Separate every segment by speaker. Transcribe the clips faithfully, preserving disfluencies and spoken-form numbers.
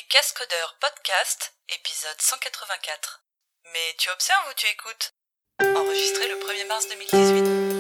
Speaker 1: Les Cascodeurs Podcast, épisode cent quatre-vingt-quatre. Mais tu observes ou tu écoutes ? Enregistré le premier mars deux mille dix-huit.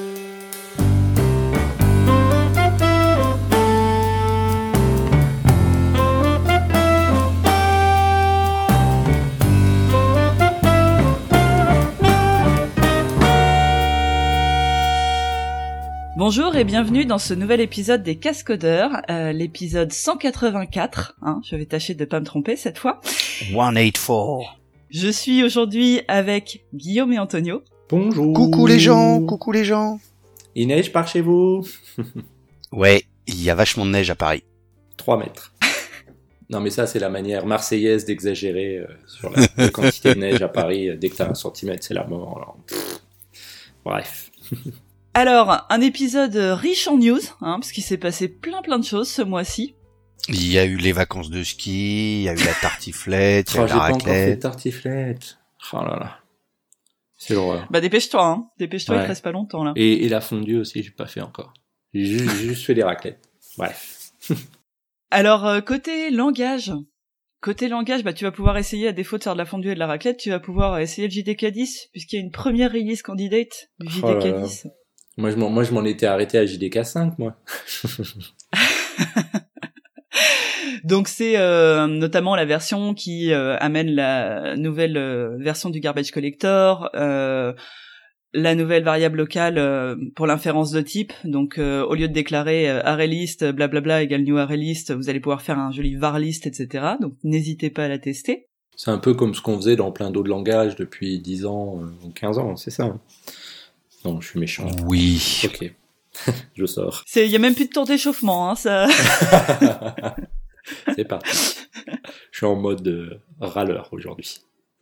Speaker 1: Bonjour et bienvenue dans ce nouvel épisode des Cascodeurs, euh, l'épisode cent quatre-vingt-quatre, hein, je vais tâcher de pas me tromper cette fois.
Speaker 2: cent quatre-vingt-quatre.
Speaker 1: Je suis aujourd'hui avec Guillaume et Antonio.
Speaker 3: Bonjour.
Speaker 2: Coucou les gens, coucou les gens.
Speaker 3: Il neige par chez vous?
Speaker 2: Ouais, il y a vachement de neige à Paris.
Speaker 3: trois mètres. Non mais ça c'est la manière marseillaise d'exagérer euh, sur la, la quantité de neige à Paris. Dès que t'as un centimètre c'est la mort. Alors, pff, bref.
Speaker 1: Alors, un épisode riche en news, hein, parce qu'il s'est passé plein plein de choses ce mois-ci.
Speaker 2: Il y a eu les vacances de ski, il y a eu la tartiflette, il y a
Speaker 3: Oh,
Speaker 2: eu
Speaker 3: j'ai
Speaker 2: la
Speaker 3: pas encore fait de
Speaker 2: raclette.
Speaker 3: tartiflette. Oh là là. C'est l'horreur.
Speaker 1: Bah dépêche-toi, hein, dépêche-toi,
Speaker 3: Ouais.
Speaker 1: il te reste pas longtemps là.
Speaker 3: Et, et la fondue aussi, j'ai pas fait encore. J'ai juste, j'ai juste fait des raclettes. Bref.
Speaker 1: Alors, euh, côté langage, côté langage, bah tu vas pouvoir essayer, à défaut de faire de la fondue et de la raclette, tu vas pouvoir essayer le J D K dix, puisqu'il y a une première release candidate du J D K dix.
Speaker 3: Oh là là. Moi je, m'en, moi, je m'en étais arrêté à J D K cinq, moi.
Speaker 1: Donc c'est euh, notamment la version qui euh, amène la nouvelle euh, version du Garbage Collector, euh, la nouvelle variable locale euh, pour l'inférence de type. Donc euh, au lieu de déclarer euh, ArrayList, blablabla égale new ArrayList, vous allez pouvoir faire un joli varlist, et cetera. Donc n'hésitez pas à la tester.
Speaker 3: C'est un peu comme ce qu'on faisait dans plein d'autres langages depuis dix ans ou quinze ans, c'est ça. Non, je suis méchant.
Speaker 2: Oui.
Speaker 3: Ok, je sors.
Speaker 1: C'est, y a même plus de temps d'échauffement, hein, ça.
Speaker 3: C'est parti. Je suis en mode euh, râleur aujourd'hui.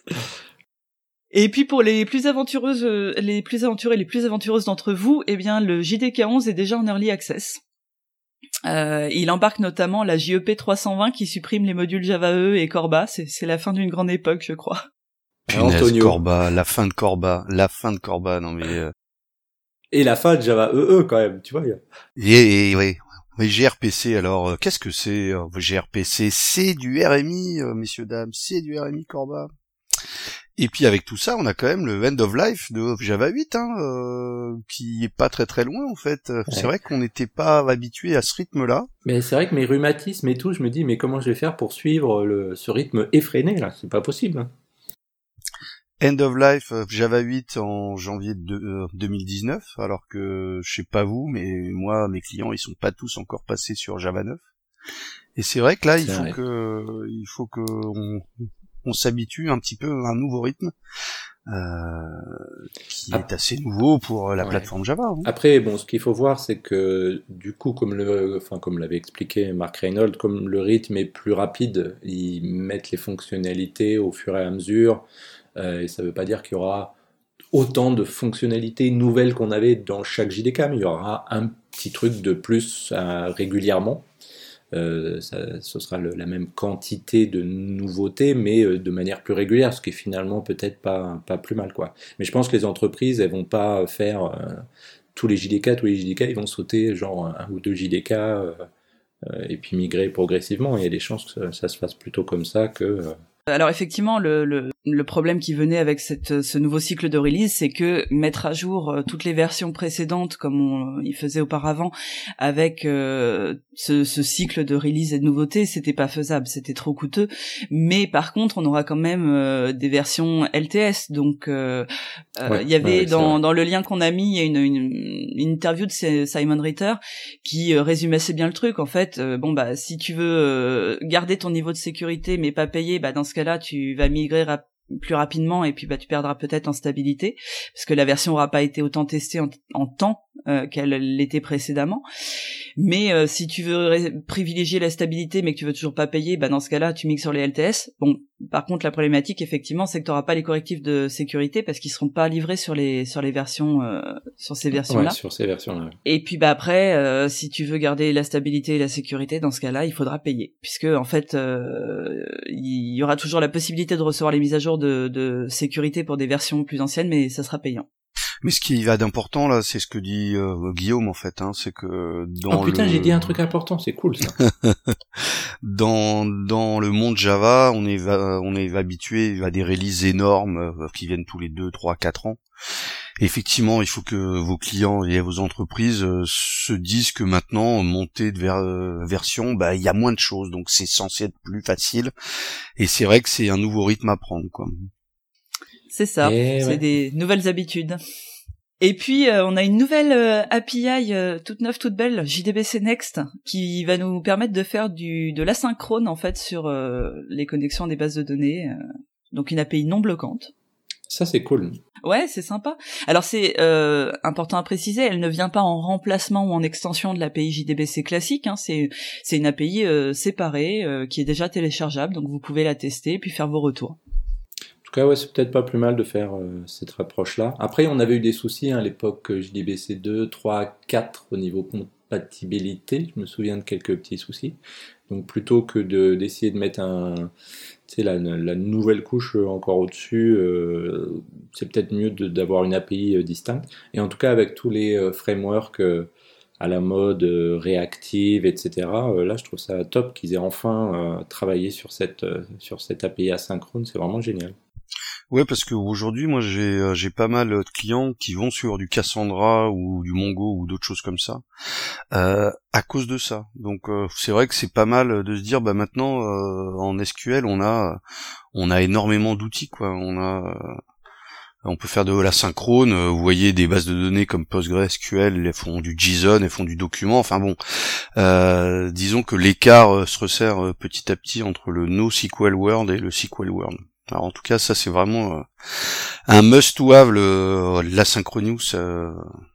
Speaker 1: Et puis pour les plus aventureuses, euh, les plus aventurés, les plus aventureuses d'entre vous, eh bien le J D K onze est déjà en early access. Euh, il embarque notamment la J E P trois cent vingt qui supprime les modules Java E et Corba. C'est, c'est la fin d'une grande époque, je crois.
Speaker 2: Punaise,
Speaker 3: Antonio.
Speaker 2: Corba, la fin de Corba, la fin de Corba, non mais... Euh...
Speaker 3: Et la fin de Java E E quand même, tu vois. y a-
Speaker 2: Et, et, ouais. Oui, G R P C, alors, euh, qu'est-ce que c'est euh, G R P C, c'est du R M I, euh, messieurs, dames, c'est du R M I Corba. Et puis avec tout ça, on a quand même le end of life de Java huit, hein, euh, qui est pas très très loin en fait. Ouais. C'est vrai qu'on n'était pas habitué à ce rythme-là.
Speaker 3: Mais c'est vrai que mes rhumatismes et tout, je me dis, mais comment je vais faire pour suivre le, ce rythme effréné là? C'est pas possible. Hein.
Speaker 2: End of life of Java huit en janvier de, euh, deux mille dix-neuf, alors que je sais pas vous, mais moi, mes clients, ils sont pas tous encore passés sur Java neuf. Et c'est vrai que là,
Speaker 3: C'est
Speaker 2: il faut
Speaker 3: vrai.
Speaker 2: que, il faut que on, on s'habitue un petit peu à un nouveau rythme, euh, qui
Speaker 3: Ah.
Speaker 2: est assez nouveau pour la
Speaker 3: Ouais.
Speaker 2: plateforme Java. Hein.
Speaker 3: Après, bon, ce qu'il faut voir, c'est que du coup, comme le, enfin, comme l'avait expliqué Mark Reynolds, comme le rythme est plus rapide, ils mettent les fonctionnalités au fur et à mesure, euh, et ça veut pas dire qu'il y aura autant de fonctionnalités nouvelles qu'on avait dans chaque J D K, mais il y aura un petit truc de plus euh, régulièrement. Euh, ça, ce sera le, la même quantité de nouveautés, mais euh, de manière plus régulière, ce qui est finalement peut-être pas, pas plus mal, quoi. Mais je pense que les entreprises, elles vont pas faire euh, tous les J D K, tous les J D K, ils vont sauter genre un, un ou deux J D K euh, euh, et puis migrer progressivement. Il y a des chances que ça, ça se fasse plutôt comme ça que... Euh,
Speaker 1: Alors effectivement, le, le, le problème qui venait avec cette, ce nouveau cycle de release, c'est que mettre à jour euh, toutes les versions précédentes, comme on y faisait auparavant, avec euh, ce, ce cycle de release et de nouveautés, c'était pas faisable, c'était trop coûteux. Mais par contre, on aura quand même euh, des versions L T S. Donc, euh, euh,
Speaker 3: Ouais,
Speaker 1: il y avait
Speaker 3: ouais,
Speaker 1: dans,
Speaker 3: ouais.
Speaker 1: dans le lien qu'on a mis, il y a une, une, une interview de Simon Ritter qui euh, résume assez bien le truc. En fait, euh, bon bah si tu veux euh, garder ton niveau de sécurité mais pas payer, bah dans ce cas-là, tu vas migrer rap- plus rapidement et puis bah tu perdras peut-être en stabilité parce que la version aura pas été autant testée en, en temps euh, qu'elle l'était précédemment. Mais euh, si tu veux ré- privilégier la stabilité mais que tu veux toujours pas payer, bah dans ce cas-là, tu migres sur les L T S. Bon, par contre, la problématique effectivement, c'est que tu auras pas les correctifs de sécurité parce qu'ils seront pas livrés sur les sur les versions euh, sur ces versions-là.
Speaker 3: ouais, sur ces versions-là.
Speaker 1: Et puis bah après, euh, si tu veux garder la stabilité et la sécurité, dans ce cas-là, il faudra payer, puisque en fait, euh, il y aura toujours la possibilité de recevoir les mises à jour de, de sécurité pour des versions plus anciennes, mais ça sera payant.
Speaker 2: Mais ce qui va d'important là, c'est ce que dit euh, Guillaume en fait, hein, c'est que dans
Speaker 3: oh putain,
Speaker 2: le
Speaker 3: j'ai dit un truc important, c'est cool ça.
Speaker 2: dans dans le monde Java, on est va- on est habitué à des releases énormes euh, qui viennent tous les deux, trois, quatre ans. Et effectivement, il faut que vos clients et vos entreprises euh, se disent que maintenant monter de ver- euh, version, bah il y a moins de choses, donc c'est censé être plus facile. Et c'est vrai que c'est un nouveau rythme à prendre, quoi.
Speaker 1: C'est ça,
Speaker 3: Et
Speaker 1: c'est
Speaker 3: ouais.
Speaker 1: des nouvelles habitudes. Et puis euh, on a une nouvelle euh, A P I euh, toute neuve, toute belle, J D B C Next, qui va nous permettre de faire du de l'asynchrone en fait sur euh, les connexions des bases de données. Euh, donc une A P I non bloquante.
Speaker 3: Ça c'est cool.
Speaker 1: Ouais, c'est sympa. Alors c'est euh, important à préciser, elle ne vient pas en remplacement ou en extension de l'A P I J D B C classique. Hein, c'est c'est une A P I euh, séparée euh, qui est déjà téléchargeable, donc vous pouvez la tester puis faire vos retours.
Speaker 3: En tout cas, ouais, c'est peut-être pas plus mal de faire euh, cette approche-là. Après, on avait eu des soucis hein, à l'époque J D B C deux, trois, quatre au niveau compatibilité. Je me souviens de quelques petits soucis. Donc plutôt que de d'essayer de mettre un, tu sais, la, la nouvelle couche encore au-dessus, euh, c'est peut-être mieux de, d'avoir une A P I euh, distincte. Et en tout cas, avec tous les euh, frameworks euh, à la mode euh, réactive, et cetera. Euh, là, je trouve ça top qu'ils aient enfin euh, travaillé sur cette euh, sur cette A P I asynchrone. C'est vraiment génial.
Speaker 2: Ouais, parce que aujourd'hui, moi, j'ai euh, j'ai pas mal de clients qui vont sur du Cassandra ou du Mongo ou d'autres choses comme ça, euh, à cause de ça. Donc, euh, c'est vrai que c'est pas mal de se dire, bah maintenant, euh, en S Q L, on a on a énormément d'outils, quoi. On a euh, on peut faire de l'asynchrone. euh, Vous voyez, des bases de données comme PostgreSQL, elles font du JSON, elles font du document. Enfin bon, euh, disons que l'écart euh, se resserre euh, petit à petit entre le NoSQL World et le S Q L World. Alors en tout cas, ça c'est vraiment euh, un must to have, le l'Asynchronous. Euh,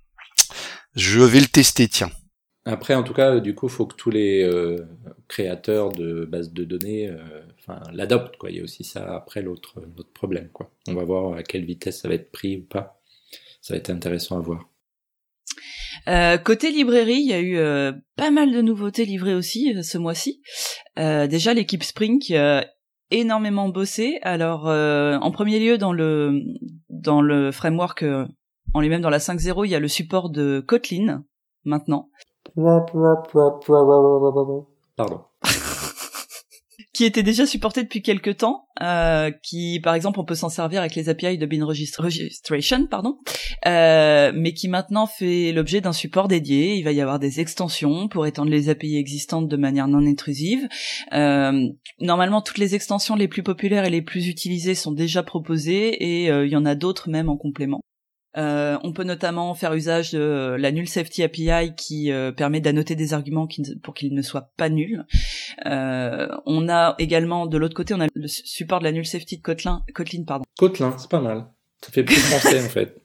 Speaker 2: je vais le tester, tiens.
Speaker 3: Après, en tout cas, du coup, il faut que tous les euh, créateurs de bases de données euh, enfin, l'adoptent, quoi. Il y a aussi ça après l'autre l'autre problème, quoi. On va voir à quelle vitesse ça va être pris ou pas. Ça va être intéressant à voir.
Speaker 1: Euh, côté librairie, il y a eu euh, pas mal de nouveautés livrées aussi euh, ce mois-ci. Euh, déjà l'équipe Spring qui a énormément bossé. Alors euh, en premier lieu dans le dans le framework euh, en lui-même dans la cinq point zéro, il y a le support de Kotlin maintenant.
Speaker 3: Pardon.
Speaker 1: Qui était déjà supporté depuis quelques temps, euh, qui par exemple on peut s'en servir avec les A P I de Bean Regist- Registration, pardon, euh, mais qui maintenant fait l'objet d'un support dédié. Il va y avoir des extensions pour étendre les A P I existantes de manière non intrusive. Euh, normalement, toutes les extensions les plus populaires et les plus utilisées sont déjà proposées et euh, il y en a d'autres même en complément. Euh, on peut notamment faire usage de la Null Safety A P I qui euh, permet d'annoter des arguments qui ne, pour qu'ils ne soient pas nuls. Euh, on a également, de l'autre côté, on a le support de la Null Safety de Kotlin, Kotlin pardon.
Speaker 3: Kotlin, c'est pas mal. Ça fait plus français en fait.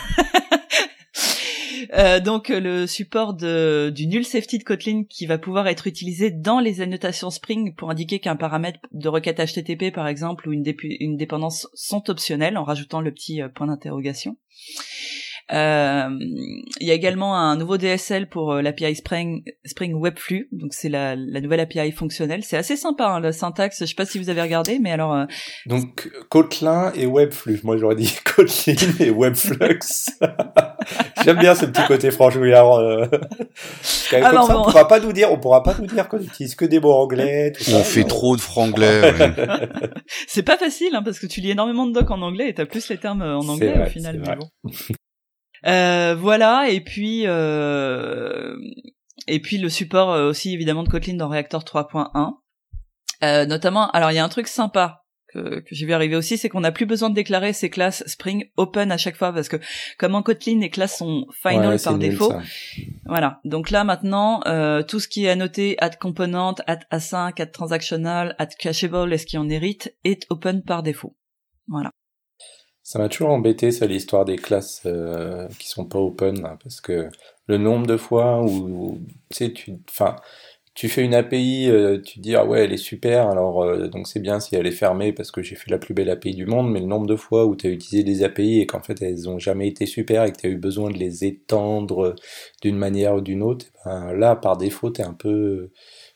Speaker 1: Euh, donc le support de, du Null Safety de Kotlin qui va pouvoir être utilisé dans les annotations Spring pour indiquer qu'un paramètre de requête H T T P par exemple ou une, dép- une dépendance sont optionnels en rajoutant le petit euh, point d'interrogation. Euh, il y a également un nouveau D S L pour euh, l'A P I Spring, Spring Webflow, donc c'est la, la nouvelle A P I fonctionnelle. C'est assez sympa hein, la syntaxe, je sais pas si vous avez regardé, mais alors... Euh,
Speaker 3: donc Kotlin et Webflux, moi j'aurais dit Kotlin et Webflux. J'aime bien ce petit côté franchouillard. Euh...
Speaker 1: Ah
Speaker 3: comme
Speaker 1: non,
Speaker 3: ça,
Speaker 1: bon.
Speaker 3: on pourra pas nous dire, on pourra pas nous dire qu'on utilise que des mots anglais. Tout
Speaker 2: On
Speaker 3: ça,
Speaker 2: fait
Speaker 3: non.
Speaker 2: trop de franglais. Ouais.
Speaker 1: c'est pas facile hein, parce que tu lis énormément de docs en anglais et t'as plus les termes en anglais
Speaker 3: vrai,
Speaker 1: au final.
Speaker 3: c'est
Speaker 1: Mais
Speaker 3: vrai.
Speaker 1: bon. Euh, voilà, et puis euh, et puis le support euh, aussi évidemment de Kotlin dans Reactor trois point un. Euh, notamment, alors il y a un truc sympa que, que j'ai vu arriver aussi, c'est qu'on n'a plus besoin de déclarer ces classes Spring Open à chaque fois parce que comme en Kotlin les classes sont final
Speaker 3: Ouais,
Speaker 1: par
Speaker 3: c'est nul,
Speaker 1: défaut.
Speaker 3: ça.
Speaker 1: Voilà, donc là maintenant euh, tout ce qui est annoté add component, add async, add transactional, add cacheable et ce qui en hérite est open par défaut. Voilà.
Speaker 3: Ça m'a toujours embêté, ça, l'histoire des classes euh, qui sont pas open, là, parce que le nombre de fois où, où, tu sais, tu, enfin, tu fais une A P I, euh, tu te dis ah ouais, elle est super, alors euh, donc c'est bien si elle est fermée parce que j'ai fait la plus belle A P I du monde, mais le nombre de fois où tu as utilisé des A P I et qu'en fait elles ont jamais été super et que tu as eu besoin de les étendre d'une manière ou d'une autre, ben, là par défaut t'es un peu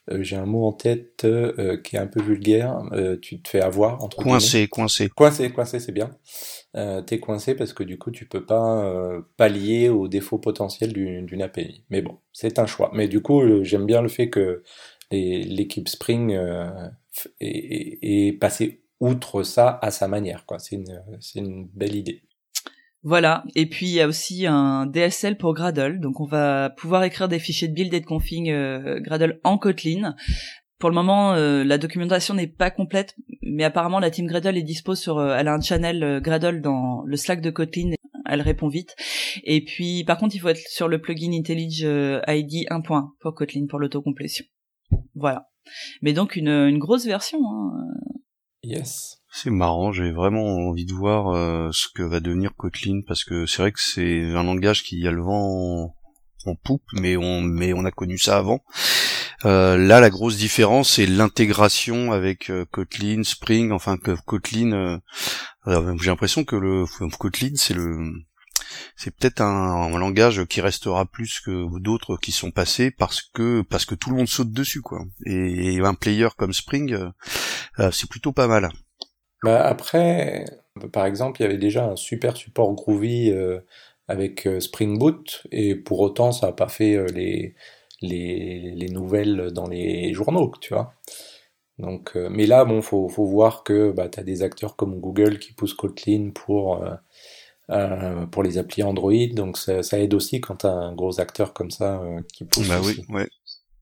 Speaker 3: euh, j'ai un mot en tête euh, qui est un peu vulgaire, euh, tu te fais avoir, entre guillemets.
Speaker 2: Coincé, coincé.
Speaker 3: Coincé, coincé, c'est bien. Euh, t'es coincé parce que du coup, tu peux pas euh, pallier aux défauts potentiels d'une d'une A P I. Mais bon, c'est un choix. Mais du coup, euh, j'aime bien le fait que les- l'équipe Spring euh, f- ait, ait- ait passé outre ça à sa manière, quoi. C'est une, c'est une belle idée.
Speaker 1: Voilà. Et puis il y a aussi un D S L pour Gradle, donc on va pouvoir écrire des fichiers de build et de config euh, Gradle en Kotlin. Pour le moment, euh, la documentation n'est pas complète, mais apparemment la team Gradle est dispo sur, euh, elle a un channel euh, Gradle dans le Slack de Kotlin, elle répond vite. Et puis par contre, il faut être sur le plugin IntelliJ euh, I D un point un pour Kotlin pour l'autocomplétion. Voilà. Mais donc une, une grosse version. Hein.
Speaker 3: Yes.
Speaker 2: C'est marrant, j'ai vraiment envie de voir euh, ce que va devenir Kotlin, parce que c'est vrai que c'est un langage qui a le vent en, en poupe, mais on mais on a connu ça avant. Euh, là, la grosse différence, c'est l'intégration avec euh, Kotlin, Spring, enfin que Kotlin. Euh, alors, j'ai l'impression que le Kotlin, c'est le c'est peut-être un, un langage qui restera plus que d'autres qui sont passés parce que parce que tout le monde saute dessus, quoi. Et, et un player comme Spring, euh, euh, c'est plutôt pas mal.
Speaker 3: Bah après, par exemple, il y avait déjà un super support Groovy euh, avec euh, Spring Boot, et pour autant, ça n'a pas fait euh, les, les, les nouvelles dans les journaux, tu vois. Donc, euh, mais là, bon, faut, faut voir que bah, tu as des acteurs comme Google qui poussent Kotlin pour, euh, euh, pour les applis Android, donc ça, ça aide aussi quand tu as un gros acteur comme ça euh, qui pousse
Speaker 2: Bah
Speaker 3: aussi.
Speaker 2: oui, ouais.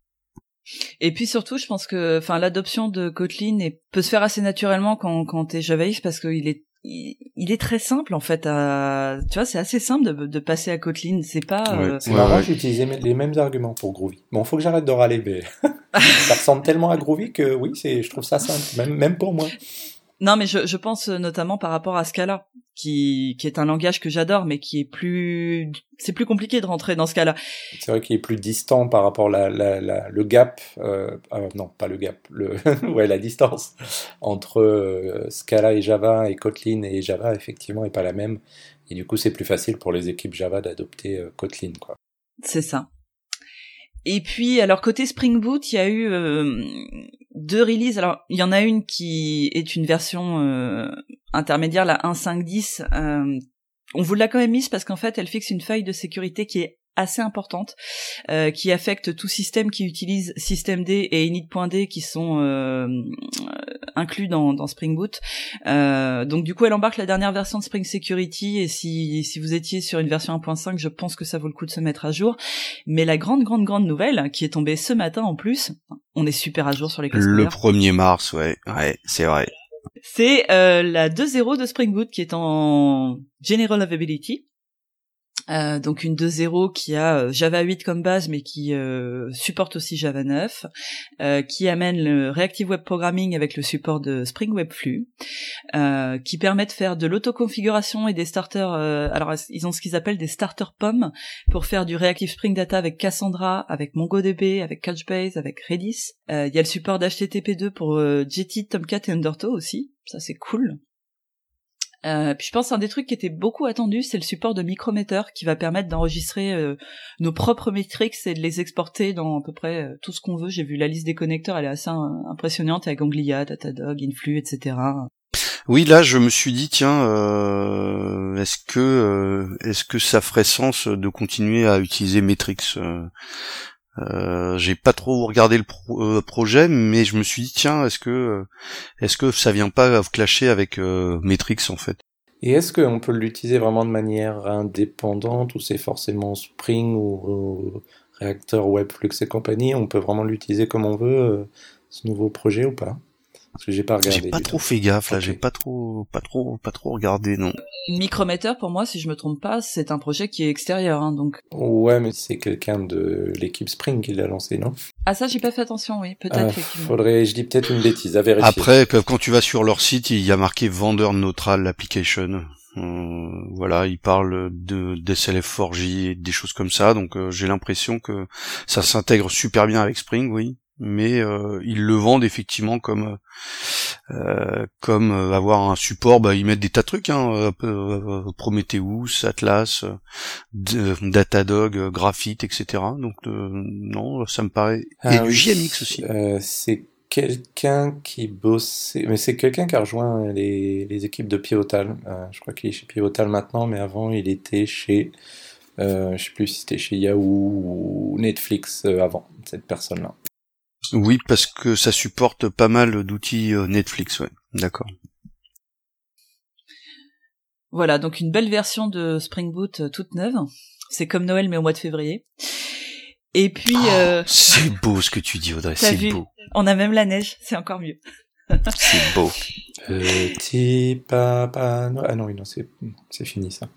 Speaker 1: Et puis surtout, je pense que, enfin, l'adoption de Kotlin est, peut se faire assez naturellement quand quand t'es javaïste, parce qu'il est il, il est très simple en fait. À, tu vois, c'est assez simple de, de passer à Kotlin. C'est pas.
Speaker 2: Ouais.
Speaker 1: Euh...
Speaker 3: C'est
Speaker 2: Ouais,
Speaker 3: marrant,
Speaker 2: ouais.
Speaker 3: j'utilisais les mêmes arguments pour Groovy. Bon, faut que j'arrête de râler, mais ça ressemble tellement à Groovy que oui, c'est, je trouve ça simple, même, même pour moi.
Speaker 1: Non, mais je, je pense notamment par rapport à Scala, qui qui est un langage que j'adore, mais qui est plus, c'est plus compliqué de rentrer dans Scala.
Speaker 3: C'est vrai qu'il est plus distant par rapport à la, la, la- le gap, euh, euh, non, pas le gap, le, ouais, la distance entre euh, Scala et Java et Kotlin et Java, effectivement, est pas la même. Et du coup, c'est plus facile pour les équipes Java d'adopter euh, Kotlin, quoi.
Speaker 1: C'est ça. Et puis, alors côté Spring Boot, il y a eu euh, deux releases. Alors, il y en a une qui est une version euh, intermédiaire, la un point cinq point dix. Euh, on vous l'a quand même mise parce qu'en fait, elle fixe une faille de sécurité qui est assez importante, euh, qui affecte tout système qui utilise systemd et init.d qui sont euh, inclus dans, dans Spring Boot. Euh, donc du coup, elle embarque la dernière version de Spring Security, et si, si vous étiez sur une version un point cinq, je pense que ça vaut le coup de se mettre à jour. Mais la grande, grande, grande nouvelle, qui est tombée ce matin en plus, on est super à jour sur les classes
Speaker 2: Le
Speaker 1: couvertes,
Speaker 2: premier mars, ouais, ouais, c'est vrai.
Speaker 1: c'est euh, la deux point zéro de Spring Boot qui est en General Availability. Euh, donc une deux point zéro qui a euh, Java huit comme base, mais qui euh, supporte aussi Java neuf, euh, qui amène le Reactive Web Programming avec le support de Spring Web Flux, euh, qui permet de faire de l'autoconfiguration et des starters. Euh, alors ils ont ce qu'ils appellent des starter P O M pour faire du Reactive Spring Data avec Cassandra, avec MongoDB, avec Couchbase, avec Redis. Euh, Il y a le support d'H T T P deux pour euh, Jetty, Tomcat et Undertow aussi. Ça c'est cool. Euh, puis je pense un des trucs qui était beaucoup attendu, c'est le support de Micrometer qui va permettre d'enregistrer euh, nos propres métriques et de les exporter dans à peu près euh, tout ce qu'on veut. J'ai vu la liste des connecteurs, elle est assez euh, impressionnante avec Anglia, Datadog, Influ, et cetera.
Speaker 2: Oui, là, je me suis dit, tiens, euh, est-ce que euh, est-ce que ça ferait sens de continuer à utiliser Metrix euh, euh, J'ai pas trop regardé le pro- euh, projet, mais je me suis dit, tiens, est-ce que euh, est-ce que ça vient pas clasher avec euh, Metrix en fait?
Speaker 3: Et est-ce qu'on peut l'utiliser vraiment de manière indépendante, ou c'est forcément Spring ou, ou Reactor Webflux et compagnie? On peut vraiment l'utiliser comme on veut, euh, ce nouveau projet, ou pas? Parce que j'ai pas regardé.
Speaker 2: J'ai pas
Speaker 3: du
Speaker 2: trop
Speaker 3: tout.
Speaker 2: fait gaffe là,
Speaker 3: Ok.
Speaker 2: j'ai pas trop, pas trop, pas trop regardé, non.
Speaker 1: Micrometer, pour moi, si je me trompe pas, c'est un projet qui est extérieur, hein, donc.
Speaker 3: Ouais, mais c'est quelqu'un de l'équipe Spring qui l'a lancé, non?
Speaker 1: Ah ça, j'ai pas fait attention, oui, peut-être
Speaker 3: Ah,
Speaker 1: effectivement.
Speaker 3: faudrait, je dis peut-être une bêtise, à vérifier.
Speaker 2: Après, que- quand tu vas sur leur site, il y a marqué vendeur neutral application. Euh, voilà, ils parlent de d'S L F quatre J et des choses comme ça, donc euh, j'ai l'impression que ça s'intègre super bien avec Spring, oui, mais euh, ils le vendent effectivement comme euh, comme euh, avoir un support, bah ils mettent des tas de trucs, hein, euh, Prometheus, Atlas, euh, Datadog, euh, Graphite, et cetera. Donc euh, non, ça me paraît.
Speaker 3: Ah,
Speaker 2: et
Speaker 3: oui.
Speaker 2: du J M X aussi.
Speaker 3: Euh, c'est quelqu'un qui bossait, mais c'est quelqu'un qui a rejoint les, les équipes de Pivotal. Euh, je crois qu'il est chez Pivotal maintenant, mais avant il était chez, euh, je sais plus si c'était chez Yahoo ou Netflix euh, avant, cette personne-là.
Speaker 2: Oui, parce que ça supporte pas mal d'outils euh, Netflix, ouais. D'accord.
Speaker 1: Voilà, donc une belle version de Spring Boot euh, toute neuve. C'est comme Noël mais au mois de février. Et puis...
Speaker 2: Oh,
Speaker 1: euh...
Speaker 2: c'est beau ce que tu dis, Audrey,
Speaker 1: T'as
Speaker 2: c'est
Speaker 1: vu,
Speaker 2: beau.
Speaker 1: on a même la neige, c'est encore mieux.
Speaker 2: C'est beau.
Speaker 3: Petit papa Noël. Ah non, oui, non, c'est, c'est fini ça.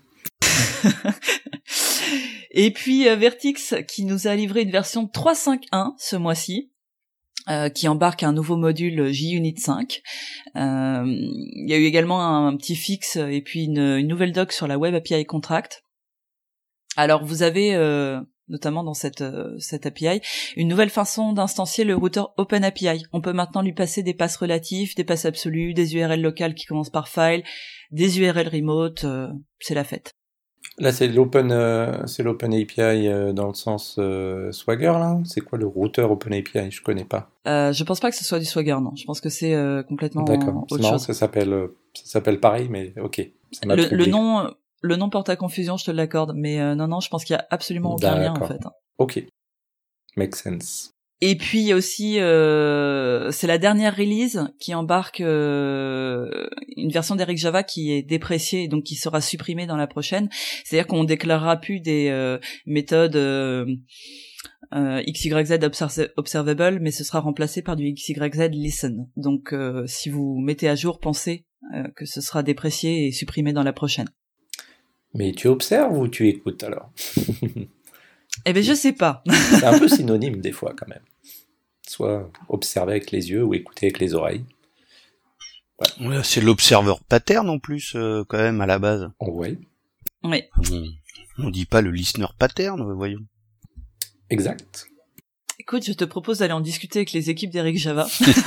Speaker 1: Et puis euh, Vertix qui nous a livré une version trois point cinq point un ce mois-ci. Euh, qui embarque un nouveau module JUnit cinq. Euh, il y a eu également un, un petit fixe et puis une, une nouvelle doc sur la Web A P I Contract. Alors vous avez, euh, notamment dans cette, euh, cette A P I, une nouvelle façon d'instancier le routeur OpenAPI. On peut maintenant lui passer des passes relatifs, des passes absolues, des U R L locales qui commencent par file, des U R L remote, euh, c'est la fête.
Speaker 3: Là, c'est l'open, euh, c'est l'open A P I euh, dans le sens euh, Swagger, là. C'est quoi le routeur open A P I? Je connais pas.
Speaker 1: Euh, je pense pas que ce soit du Swagger, non. Je pense que c'est euh, complètement
Speaker 3: D'accord.
Speaker 1: autre
Speaker 3: C'est marrant,
Speaker 1: chose.
Speaker 3: ça s'appelle, euh, ça s'appelle pareil, mais ok. Ça m'a
Speaker 1: Le,
Speaker 3: troublé.
Speaker 1: le nom, le nom porte à confusion, je te l'accorde, mais euh, non, non, je pense qu'il y a absolument aucun lien en
Speaker 3: D'accord.
Speaker 1: fait.
Speaker 3: Ok. Make sense.
Speaker 1: Et puis il y a aussi, euh, c'est la dernière release qui embarque euh, une version d'Eric Java qui est dépréciée et donc qui sera supprimée dans la prochaine. C'est-à-dire qu'on déclarera plus des euh, méthodes euh, euh, X Y Z observ- observable, mais ce sera remplacé par du X Y Z listen. Donc euh, si vous mettez à jour, pensez euh, que ce sera déprécié et supprimé dans la prochaine.
Speaker 3: Mais tu observes ou tu écoutes alors?
Speaker 1: Eh ben je sais pas.
Speaker 3: C'est un peu synonyme des fois quand même. Soit observer avec les yeux ou écouter avec les oreilles.
Speaker 2: Ouais. Ouais, c'est l'observeur pattern en plus, euh, quand même, à la base.
Speaker 3: Oh, ouais.
Speaker 1: Oui.
Speaker 2: On, on dit pas le listener pattern, voyons.
Speaker 3: Exact.
Speaker 1: Écoute, je te propose d'aller en discuter avec les équipes d'Eric Java.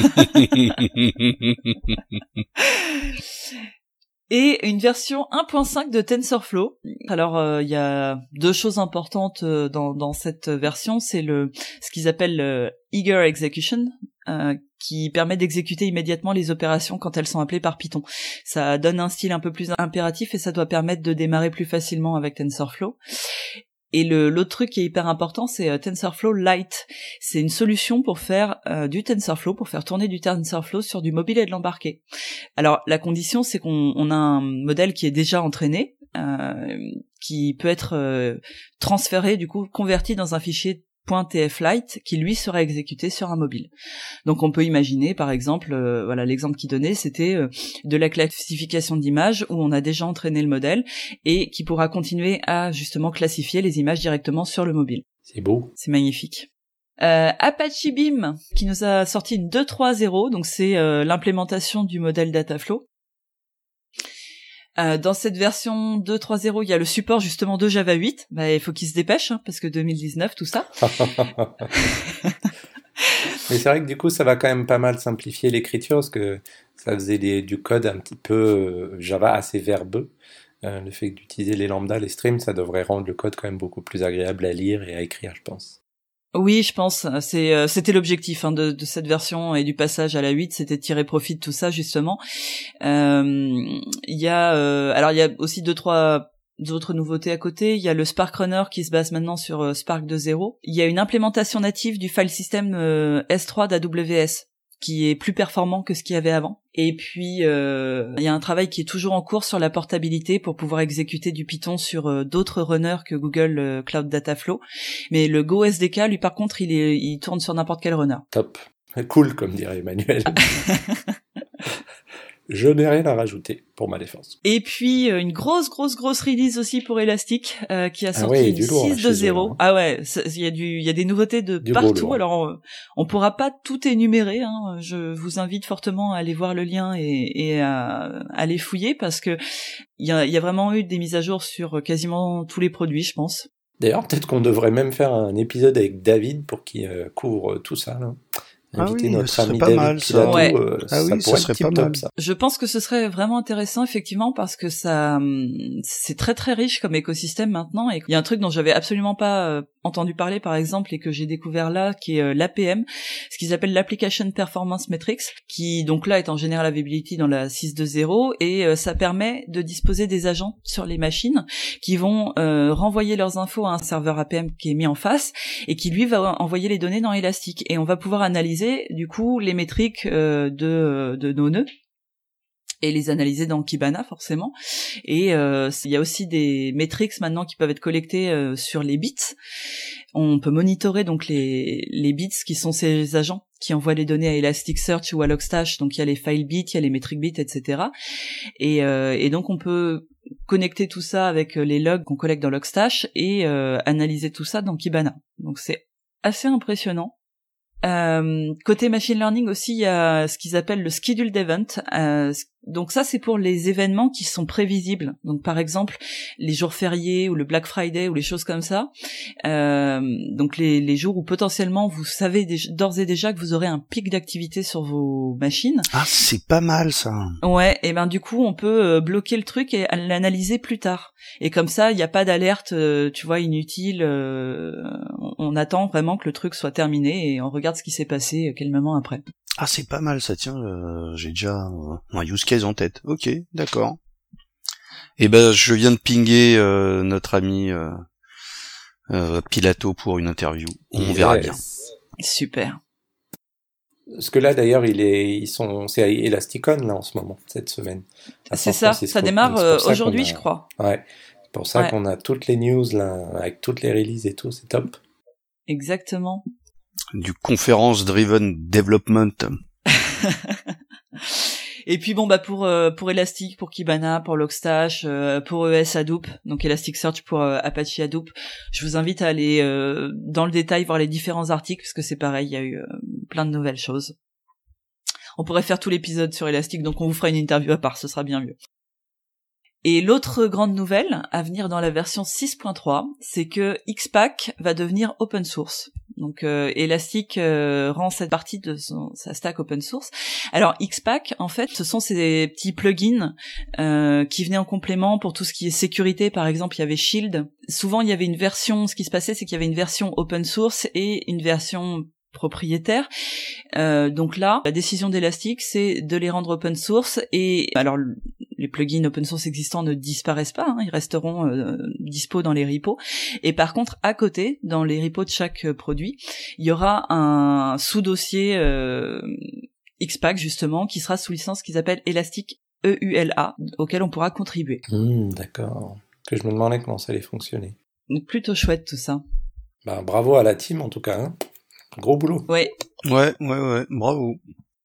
Speaker 1: Et une version un point cinq de TensorFlow. Alors il euh, y a deux choses importantes euh, dans, dans cette version, c'est le ce qu'ils appellent le Eager Execution, euh, qui permet d'exécuter immédiatement les opérations quand elles sont appelées par Python. Ça donne un style un peu plus impératif et ça doit permettre de démarrer plus facilement avec TensorFlow. Et le, l'autre truc qui est hyper important, c'est euh, TensorFlow Lite. C'est une solution pour faire euh, du TensorFlow, pour faire tourner du TensorFlow sur du mobile et de l'embarqué. Alors, la condition, c'est qu'on on a un modèle qui est déjà entraîné, euh, qui peut être euh, transféré, du coup, converti dans un fichier .tflite qui, lui, sera exécuté sur un mobile. Donc, on peut imaginer, par exemple, euh, voilà, l'exemple qu'il donnait, c'était euh, de la classification d'images où on a déjà entraîné le modèle et qui pourra continuer à, justement, classifier les images directement sur le mobile.
Speaker 3: C'est beau.
Speaker 1: C'est magnifique. Euh, Apache Beam, qui nous a sorti une deux point trois zéro, donc c'est euh, l'implémentation du modèle Dataflow. Euh, dans cette version deux point trois zéro, il y a le support justement de Java huit. Bah, il faut qu'il se dépêche, hein, parce que deux mille dix-neuf, tout ça.
Speaker 3: Mais c'est vrai que du coup, ça va quand même pas mal simplifier l'écriture, parce que ça faisait des, du code un petit peu euh, Java assez verbeux. Euh, le fait d'utiliser les lambdas, les streams, ça devrait rendre le code quand même beaucoup plus agréable à lire et à écrire, je pense.
Speaker 1: Oui, je pense. C'est, euh, c'était l'objectif hein, de, de cette version et du passage à la huit, c'était de tirer profit de tout ça justement. Euh, Il y a, euh, alors il y a aussi deux trois d'autres nouveautés à côté. Il y a le Spark Runner qui se base maintenant sur euh, Spark deux point zéro. Il y a une implémentation native du file system euh, S trois d'A W S qui est plus performant que ce qu'il y avait avant. Et puis, euh, il y a un travail qui est toujours en cours sur la portabilité pour pouvoir exécuter du Python sur euh, d'autres runners que Google euh, Cloud Dataflow. Mais le Go S D K, lui, par contre, il, est, il tourne sur n'importe quel runner.
Speaker 3: Top. Cool, comme dirait Emmanuel. Je n'ai rien à rajouter pour ma défense.
Speaker 1: Et puis euh, une grosse grosse grosse release aussi pour Elastic euh, qui a sorti
Speaker 3: ah ouais,
Speaker 1: une
Speaker 3: du lourd,
Speaker 1: six point deux zéro.
Speaker 3: hein.
Speaker 1: Ah ouais, il y a du il y a des nouveautés de
Speaker 3: Du
Speaker 1: partout. Alors on, on pourra pas tout énumérer hein. Je vous invite fortement à aller voir le lien et, et à, à aller fouiller parce que il y a il y a vraiment eu des mises à jour sur quasiment tous les produits, je pense.
Speaker 3: D'ailleurs, peut-être qu'on devrait même faire un épisode avec David pour qu'il euh, couvre tout ça là. inviter
Speaker 2: oui,
Speaker 3: notre
Speaker 2: ce serait
Speaker 3: ami
Speaker 2: pas
Speaker 3: David
Speaker 2: mal, ça.
Speaker 3: Pilato,
Speaker 1: Ouais.
Speaker 3: euh,
Speaker 2: Ah
Speaker 3: ça
Speaker 2: oui, ça
Speaker 3: pourrait
Speaker 2: serait
Speaker 3: être
Speaker 2: pas
Speaker 3: tip-top,
Speaker 2: mal.
Speaker 3: ça.
Speaker 1: Je pense que ce serait vraiment intéressant effectivement parce que ça, hum, c'est très très riche comme écosystème maintenant et il y a un truc dont j'avais absolument pas euh, entendu parler par exemple et que j'ai découvert là qui est euh, l'A P M, ce qu'ils appellent l'Application Performance Metrics, qui donc là est en General Availability dans la six point deux zéro et euh, ça permet de disposer des agents sur les machines qui vont euh, renvoyer leurs infos à un serveur A P M qui est mis en face et qui lui va envoyer les données dans Elastic et on va pouvoir analyser du coup les métriques euh, de de nos nœuds et les analyser dans Kibana forcément. Et euh, il y a aussi des métriques maintenant qui peuvent être collectées euh, sur les bits. On peut monitorer donc les les bits qui sont ces agents qui envoient les données à Elasticsearch ou à Logstash. Donc il y a les file bits, il y a les metric bits, et cetera. Et, euh, et donc on peut connecter tout ça avec les logs qu'on collecte dans Logstash et euh, analyser tout ça dans Kibana. Donc c'est assez impressionnant. Euh, côté machine learning aussi, il y a ce qu'ils appellent le scheduled event. Euh, donc ça, c'est pour les événements qui sont prévisibles. Donc par exemple, les jours fériés ou le Black Friday ou les choses comme ça. Euh, donc les, les jours où potentiellement vous savez déjà, d'ores et déjà que vous aurez un pic d'activité sur vos machines.
Speaker 2: Ah, c'est pas mal ça.
Speaker 1: Ouais, et ben du coup, on peut euh, bloquer le truc et l'analyser plus tard. Et comme ça, il n'y a pas d'alerte, euh, tu vois, inutile. Euh, on, on attend vraiment que le truc soit terminé et on regarde ce qui s'est passé euh, quel moment après.
Speaker 2: Ah, c'est pas mal ça, tiens, euh, j'ai déjà euh, un use case en tête. Ok, d'accord. Et ben, je viens de pinguer euh, notre ami euh, euh, Pilato pour une interview. On
Speaker 3: Yes.
Speaker 2: verra bien.
Speaker 1: Super.
Speaker 3: Parce que là, d'ailleurs, il est, ils sont, c'est à Elasticon, là, en ce moment, cette semaine. à
Speaker 1: C'est
Speaker 3: San
Speaker 1: ça,
Speaker 3: Francisco.
Speaker 1: ça démarre
Speaker 3: Donc, c'est
Speaker 1: euh,
Speaker 3: pour ça qu'on
Speaker 1: aujourd'hui,
Speaker 3: a-
Speaker 1: je crois.
Speaker 3: Ouais. C'est pour ça
Speaker 1: Ouais.
Speaker 3: qu'on a toutes les news, là, avec toutes les releases et tout, c'est top.
Speaker 1: Exactement.
Speaker 2: Du conference driven development.
Speaker 1: Et puis bon bah pour euh, pour Elastic, pour Kibana, pour Logstash, euh, pour E S Hadoop, donc Elasticsearch pour euh, Apache Hadoop, je vous invite à aller euh, dans le détail voir les différents articles parce que c'est pareil, il y a eu euh, plein de nouvelles choses. On pourrait faire tout l'épisode sur Elastic, donc on vous fera une interview à part, ce sera bien mieux. Et l'autre grande nouvelle à venir dans la version six point trois, c'est que Xpack va devenir open source. Donc euh, Elastic euh, rend cette partie de son, sa stack open source. Alors Xpack, en fait, ce sont ces petits plugins euh, qui venaient en complément pour tout ce qui est sécurité. Par exemple, il y avait Shield. Souvent, il y avait une version, ce qui se passait, c'est qu'il y avait une version open source et une version propriétaire. Euh, donc là, la décision d'Elastic, c'est de les rendre open source et alors les plugins open source existants ne disparaissent pas, hein, ils resteront euh, dispo dans les repos. Et par contre, à côté, dans les repos de chaque euh, produit, il y aura un sous-dossier euh, Xpack justement qui sera sous licence qu'ils appellent Elastic E U L A, auquel on pourra contribuer.
Speaker 3: Hmm, d'accord. Que je me demandais comment ça allait fonctionner.
Speaker 1: Donc plutôt chouette tout ça.
Speaker 3: Bah, bravo à la team, en tout cas. Hein. Gros boulot.
Speaker 1: Ouais.
Speaker 2: Ouais, ouais, ouais, bravo.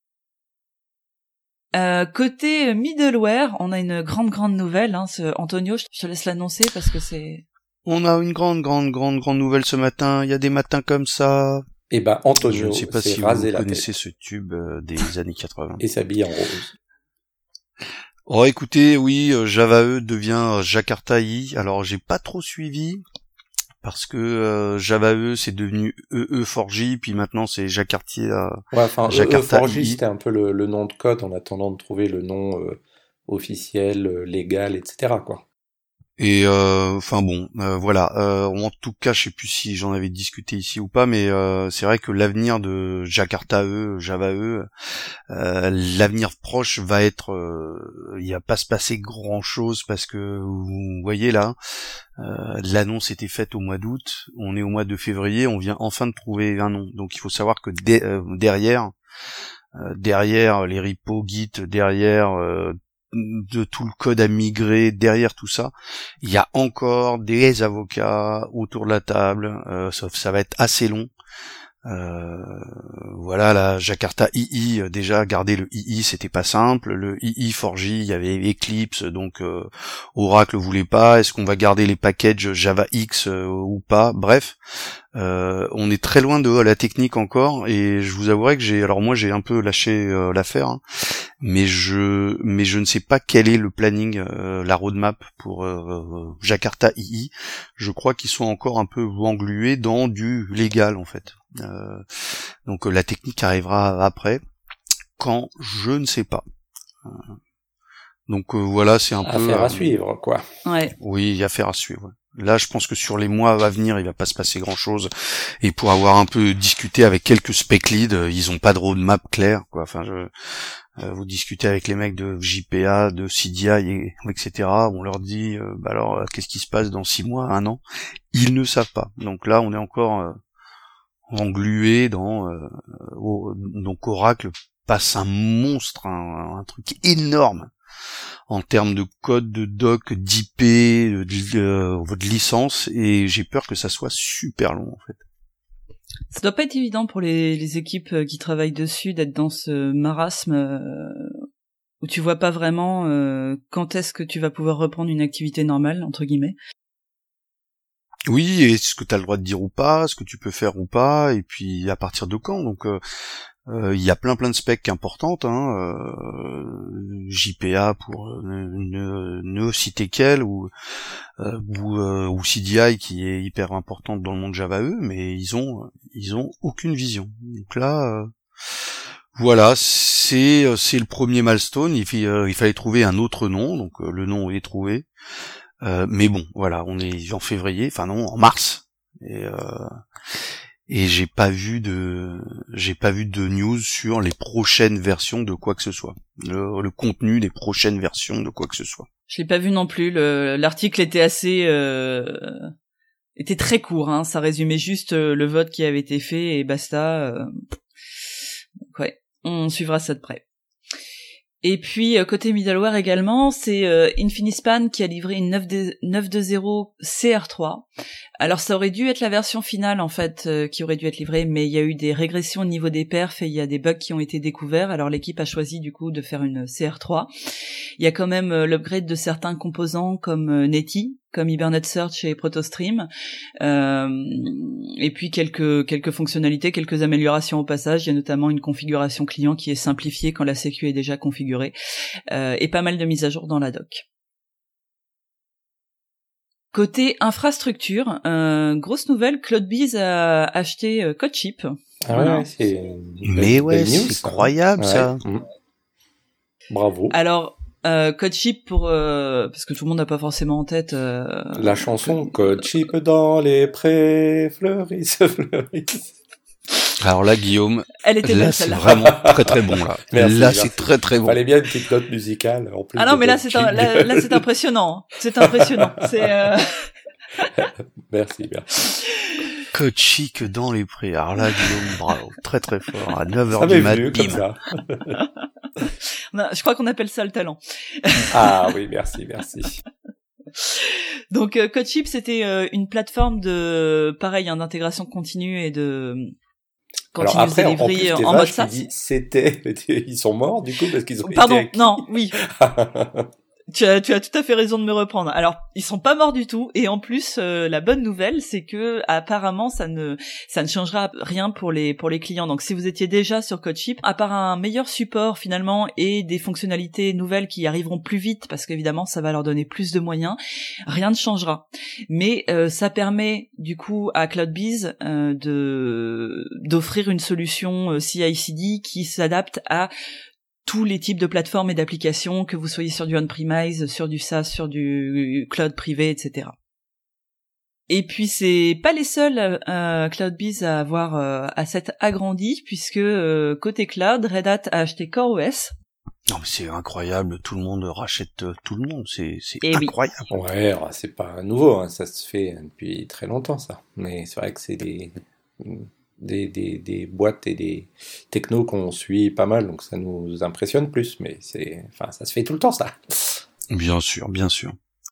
Speaker 1: Euh, côté middleware, on a une grande grande nouvelle. Hein, ce... Antonio, je te laisse l'annoncer parce que c'est.
Speaker 2: On a une grande, grande, grande, grande nouvelle ce matin. Il y a des matins comme ça.
Speaker 3: Et bah,
Speaker 2: Je
Speaker 3: Antonio
Speaker 2: ne sais pas
Speaker 3: s'est
Speaker 2: si
Speaker 3: rasé
Speaker 2: vous
Speaker 3: la
Speaker 2: connaissez
Speaker 3: tête
Speaker 2: ce tube euh, des années quatre-vingts.
Speaker 3: et s'habille en rose.
Speaker 2: Oh, écoutez, oui, euh, Java E devient Jakarta I. Alors, j'ai pas trop suivi parce que euh, Java E c'est devenu E E quatre J, puis maintenant c'est Jakarta. Euh,
Speaker 3: Ouais, enfin,
Speaker 2: Jakarta
Speaker 3: E quatre J,
Speaker 2: I.
Speaker 3: c'était un peu le, le nom de code en attendant de trouver le nom euh, officiel, euh, légal, et cetera, quoi.
Speaker 2: Et euh, enfin bon, euh, voilà. Euh, en tout cas, je sais plus si j'en avais discuté ici ou pas, mais euh, c'est vrai que l'avenir de Jakarta E, Java E, euh, l'avenir proche va être, euh, il va pas se passer grand chose parce que vous voyez là, euh, l'annonce était faite au mois d'août, on est au mois de février, on vient enfin de trouver un nom. Donc il faut savoir que de- euh, derrière, euh, derrière les repos Git, derrière euh, de tout le code à migrer, derrière tout ça, il y a encore des avocats autour de la table, euh, sauf ça va être assez long. Euh, voilà, la Jakarta I I, euh, déjà garder le I I c'était pas simple, le I I quatre J, il y avait Eclipse, donc euh, Oracle voulait pas, est-ce qu'on va garder les packages Java X euh, ou pas, bref, euh, on est très loin de la technique encore, et je vous avouerai que j'ai, alors moi j'ai un peu lâché euh, l'affaire, hein, mais je mais je ne sais pas quel est le planning, euh, la roadmap pour euh, Jakarta I I, je crois qu'ils sont encore un peu englués dans du légal en fait. Euh, donc la technique arrivera après. Quand, je ne sais pas. Euh, donc euh, voilà, c'est un
Speaker 3: affaire
Speaker 2: peu...
Speaker 3: Affaire
Speaker 2: à
Speaker 3: à suivre, quoi.
Speaker 1: Ouais.
Speaker 2: Oui, affaire à suivre. Là, je pense que sur les mois à venir, il va pas se passer grand-chose. Et pour avoir un peu discuté avec quelques spec leads, ils ont pas de roadmap clair, quoi. Enfin, je, euh, vous discutez avec les mecs de J P A, de C D I, et, etc. On leur dit, euh, bah alors, qu'est-ce qui se passe dans six mois, un an? Ils ne savent pas. Donc là, on est encore euh, englué dans... Euh, au, donc Oracle passe un monstre, un, un truc énorme en termes de code, de doc, d'I P, de, de, de licence, et j'ai peur que ça soit super long en fait.
Speaker 1: Ça doit pas être évident pour les, les équipes qui travaillent dessus d'être dans ce marasme euh, où tu vois pas vraiment euh, quand est-ce que tu vas pouvoir reprendre une activité normale, entre guillemets.
Speaker 2: Oui, et ce que tu as le droit de dire ou pas, ce que tu peux faire ou pas, et puis à partir de quand. Donc il euh, euh, y a plein plein de specs importantes, hein, euh, J P A pour euh, ne, ne citer qu'elle, ou euh, ou, euh, ou C D I qui est hyper importante dans le monde Java E, mais ils ont ils ont aucune vision. Donc là, euh, voilà, c'est c'est le premier milestone. Il, euh, il fallait trouver un autre nom, donc euh, le nom est trouvé. Euh, mais bon, voilà, on est en février, enfin non, en mars, et, euh, et j'ai pas vu de, j'ai pas vu de news sur les prochaines versions de quoi que ce soit, le, le contenu des prochaines versions de quoi que ce soit.
Speaker 1: Je l'ai pas vu non plus. Le, l'article était assez, euh, était très court, hein. Ça résumait juste le vote qui avait été fait et basta. Euh. Donc ouais, on suivra ça de près. Et puis côté middleware également, c'est euh, Infinispan qui a livré une neuf point deux zéro C R trois. Alors ça aurait dû être la version finale en fait euh, qui aurait dû être livrée, mais il y a eu des régressions au niveau des perfs et il y a des bugs qui ont été découverts. Alors l'équipe a choisi du coup de faire une C R trois. Il y a quand même euh, l'upgrade de certains composants comme euh, Netty, comme Hibernate Search et ProtoStream, euh, et puis quelques quelques fonctionnalités, quelques améliorations au passage. Il y a notamment une configuration client qui est simplifiée quand la sécu est déjà configurée, euh, et pas mal de mises à jour dans la doc. Côté infrastructure, euh, grosse nouvelle, CloudBees a acheté euh, CodeShip.
Speaker 3: Ah
Speaker 1: voilà.
Speaker 3: ouais, c'est une
Speaker 2: Mais
Speaker 3: belle,
Speaker 2: ouais,
Speaker 3: belle news,
Speaker 2: c'est incroyable
Speaker 3: ouais.
Speaker 2: ça.
Speaker 3: Mmh. Bravo.
Speaker 1: Alors, euh, CodeShip pour euh, parce que tout le monde n'a pas forcément en tête euh,
Speaker 3: la chanson CodeShip dans les prés fleurissent, fleurissent.
Speaker 2: Alors là, Guillaume,
Speaker 1: Elle était
Speaker 2: là
Speaker 1: belle,
Speaker 2: c'est
Speaker 1: celle-là.
Speaker 2: vraiment très très bon là.
Speaker 3: Merci,
Speaker 2: là
Speaker 3: merci.
Speaker 2: c'est très très bon.
Speaker 3: Fallait bien une petite note musicale en plus.
Speaker 1: Ah non,
Speaker 3: de
Speaker 1: mais là c'est un, là, là c'est impressionnant. C'est impressionnant. C'est euh...
Speaker 3: merci, merci.
Speaker 2: Code chic dans les prés. Alors là, Guillaume, bravo, très très fort. À neuf heures
Speaker 3: Ça
Speaker 2: du
Speaker 3: m'est
Speaker 2: mat,
Speaker 3: venu comme
Speaker 2: bim.
Speaker 3: ça.
Speaker 1: Je crois qu'on appelle ça le talent.
Speaker 3: Ah oui, merci, merci.
Speaker 1: Donc euh, CodeShip, c'était euh, une plateforme de pareil, hein, d'intégration continue et de
Speaker 3: Alors
Speaker 1: continuous
Speaker 3: après, en plus,
Speaker 1: delivery
Speaker 3: tes
Speaker 1: en mode
Speaker 3: vaches,
Speaker 1: SaaS.
Speaker 3: tu dis c'était, ils sont morts du coup parce qu'ils ont
Speaker 1: Pardon,
Speaker 3: été acquis.
Speaker 1: non, oui. Tu as, tu as tout à fait raison de me reprendre. Alors, ils sont pas morts du tout, et en plus, euh, la bonne nouvelle, c'est que apparemment, ça ne, ça ne changera rien pour les, pour les clients. Donc, si vous étiez déjà sur CodeShip, à part un meilleur support finalement et des fonctionnalités nouvelles qui arriveront plus vite, parce qu'évidemment, ça va leur donner plus de moyens, rien ne changera. Mais euh, ça permet du coup à CloudBees euh, de d'offrir une solution euh, C I C D qui s'adapte à tous les types de plateformes et d'applications, que vous soyez sur du on-premise, sur du SaaS, sur du cloud privé, et cetera. Et puis c'est pas les seuls euh, CloudBees à avoir euh, à s'être agrandi, puisque euh, côté cloud, Red Hat a acheté CoreOS.
Speaker 2: Non mais c'est incroyable, tout le monde rachète euh, tout le monde, c'est c'est
Speaker 1: Eh oui.
Speaker 2: incroyable.
Speaker 3: Ouais, alors, c'est pas nouveau, hein, ça se fait depuis très longtemps ça. Mais c'est vrai que c'est des, des, des, des boîtes et des technos qu'on suit pas mal, donc ça nous impressionne plus. Mais c'est, enfin, ça se fait tout le temps ça.
Speaker 2: Bien sûr, bien sûr.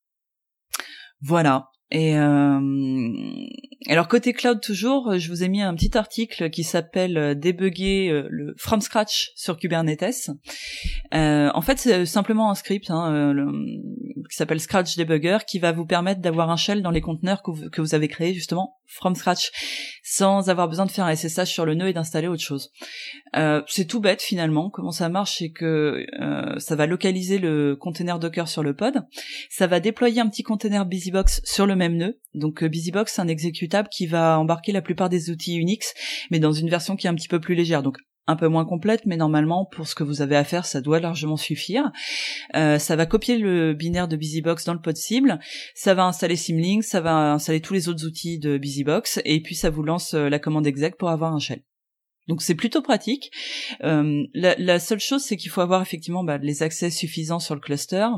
Speaker 1: Voilà. Et euh, alors côté cloud toujours, je vous ai mis un petit article qui s'appelle débugger euh, le from scratch sur Kubernetes. Euh, en fait, c'est simplement un script hein, le, qui s'appelle Scratch Debugger, qui va vous permettre d'avoir un shell dans les conteneurs que vous, que vous avez créés justement from scratch, sans avoir besoin de faire un S S H sur le nœud et d'installer autre chose. Euh, c'est tout bête finalement. Comment ça marche, c'est que euh, ça va localiser le container Docker sur le pod, ça va déployer un petit container BusyBox sur le même nœud. Donc euh, BusyBox, c'est un exécutable qui va embarquer la plupart des outils Unix, mais dans une version qui est un petit peu plus légère. Donc un peu moins complète, mais normalement, pour ce que vous avez à faire, ça doit largement suffire. Euh, ça va copier le binaire de BusyBox dans le pod cible, ça va installer Symlink, ça va installer tous les autres outils de BusyBox, et puis ça vous lance la commande exec pour avoir un shell. Donc c'est plutôt pratique. Euh, la, la seule chose, c'est qu'il faut avoir effectivement bah, les accès suffisants sur le cluster.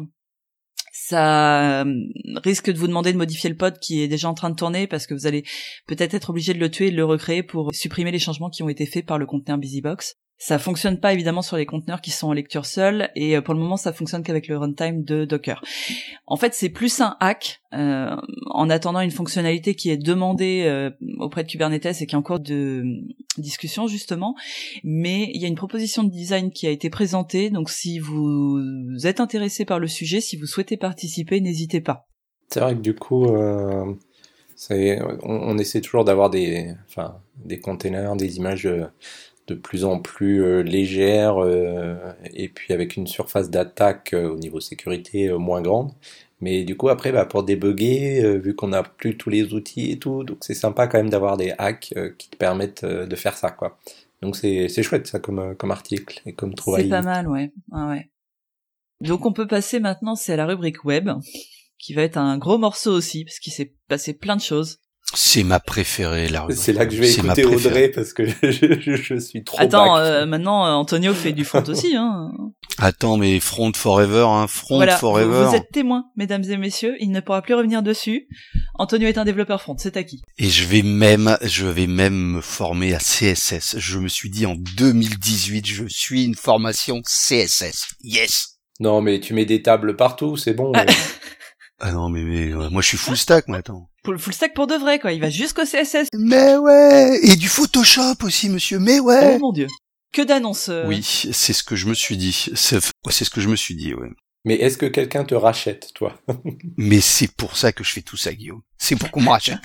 Speaker 1: Ça risque de vous demander de modifier le pod qui est déjà en train de tourner, parce que vous allez peut-être être obligé de le tuer et de le recréer pour supprimer les changements qui ont été faits par le conteneur BusyBox. Ça fonctionne pas évidemment sur les conteneurs qui sont en lecture seule, et pour le moment ça fonctionne qu'avec le runtime de Docker. En fait, c'est plus un hack euh, en attendant une fonctionnalité qui est demandée euh, auprès de Kubernetes et qui est en cours de discussion justement, mais il y a une proposition de design qui a été présentée, donc si vous êtes intéressé par le sujet, si vous souhaitez participer, n'hésitez pas.
Speaker 3: C'est vrai que du coup, euh, c'est, on, on essaie toujours d'avoir des, enfin, des containers, des images euh, de plus en plus euh, légères euh, et puis avec une surface d'attaque euh, au niveau sécurité euh, moins grande. Mais du coup après bah, pour débugger, euh, vu qu'on n'a plus tous les outils et tout, donc c'est sympa quand même d'avoir des hacks euh, qui te permettent euh, de faire ça quoi. Donc c'est c'est chouette ça comme comme article et comme trouvaille.
Speaker 1: C'est pas mal, ouais. Ah, ouais. Donc on peut passer maintenant, c'est à la rubrique web, qui va être un gros morceau aussi parce qu'il s'est passé plein de choses.
Speaker 2: C'est ma préférée, la rubrique.
Speaker 3: C'est là que je vais
Speaker 2: C'est
Speaker 3: écouter Audrey parce que je, je, je suis trop
Speaker 1: Attends,
Speaker 3: back.
Speaker 1: euh, maintenant Antonio fait du front aussi, hein.
Speaker 2: Attends, mais front forever, hein, front
Speaker 1: voilà,
Speaker 2: forever.
Speaker 1: Vous, vous êtes témoins, mesdames et messieurs, il ne pourra plus revenir dessus. Antonio est un développeur front, c'est acquis.
Speaker 2: Et je vais même, je vais même me former à C S S. Je me suis dit en deux mille dix-huit, je suis une formation C S S. Yes.
Speaker 3: Non, mais tu mets des tables partout, c'est bon.
Speaker 1: Ah.
Speaker 2: Ah non, mais, mais euh, moi je suis full stack, moi, attends.
Speaker 1: Pour le full stack pour de vrai, quoi. Il va jusqu'au C S S.
Speaker 2: Mais ouais. Et du Photoshop aussi, monsieur. Mais ouais.
Speaker 1: Oh mon dieu. Que d'annonces. Euh...
Speaker 2: Oui, c'est ce que je me suis dit. C'est, c'est ce que je me suis dit, ouais.
Speaker 3: Mais est-ce que quelqu'un te rachète, toi?
Speaker 2: Mais c'est pour ça que je fais tout ça, Guillaume. C'est pour qu'on me rachète.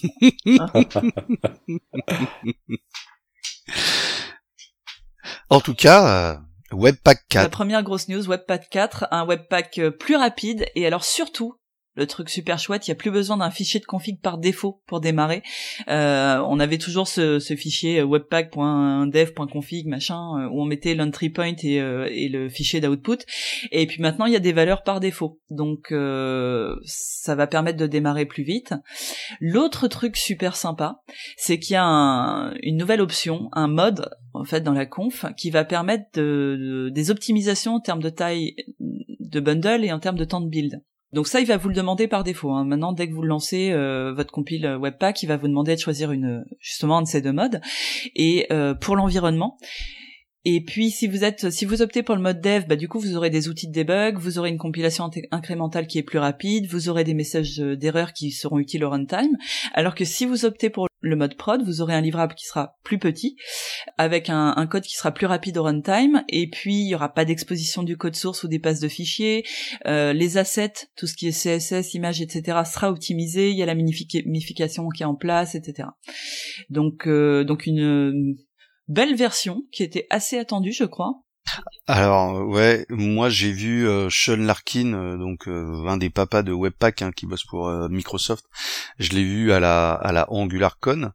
Speaker 2: En tout cas, euh, Webpack quatre.
Speaker 1: La première grosse news, Webpack quatre, un Webpack plus rapide, et alors surtout, le truc super chouette, il n'y a plus besoin d'un fichier de config par défaut pour démarrer. Euh, on avait toujours ce, ce fichier webpack.dev.config machin où on mettait l'entry point et, euh, et le fichier d'output. Et puis maintenant, il y a des valeurs par défaut. Donc, euh, ça va permettre de démarrer plus vite. L'autre truc super sympa, c'est qu'il y a un, une nouvelle option, un mode en fait dans la conf, qui va permettre de, de, des optimisations en termes de taille de bundle et en termes de temps de build. Donc ça, il va vous le demander par défaut. Hein. Maintenant, dès que vous le lancez, euh, votre compile Webpack, il va vous demander de choisir une, justement un de ces deux modes. Et euh, pour l'environnement. Et puis, si vous êtes, si vous optez pour le mode dev, bah du coup, vous aurez des outils de debug, vous aurez une compilation incrémentale qui est plus rapide, vous aurez des messages d'erreur qui seront utiles au runtime. Alors que si vous optez pour le mode prod, vous aurez un livrable qui sera plus petit, avec un, un code qui sera plus rapide au runtime, et puis il y aura pas d'exposition du code source ou des passes de fichiers, euh, les assets, tout ce qui est C S S, images, et cetera sera optimisé, il y a la minification qui est en place, et cetera. Donc, euh, donc une belle version qui était assez attendue, je crois.
Speaker 2: Alors ouais, moi j'ai vu euh, Sean Larkin, euh, donc euh, un des papas de Webpack hein, qui bosse pour euh, Microsoft. Je l'ai vu à la à la AngularCon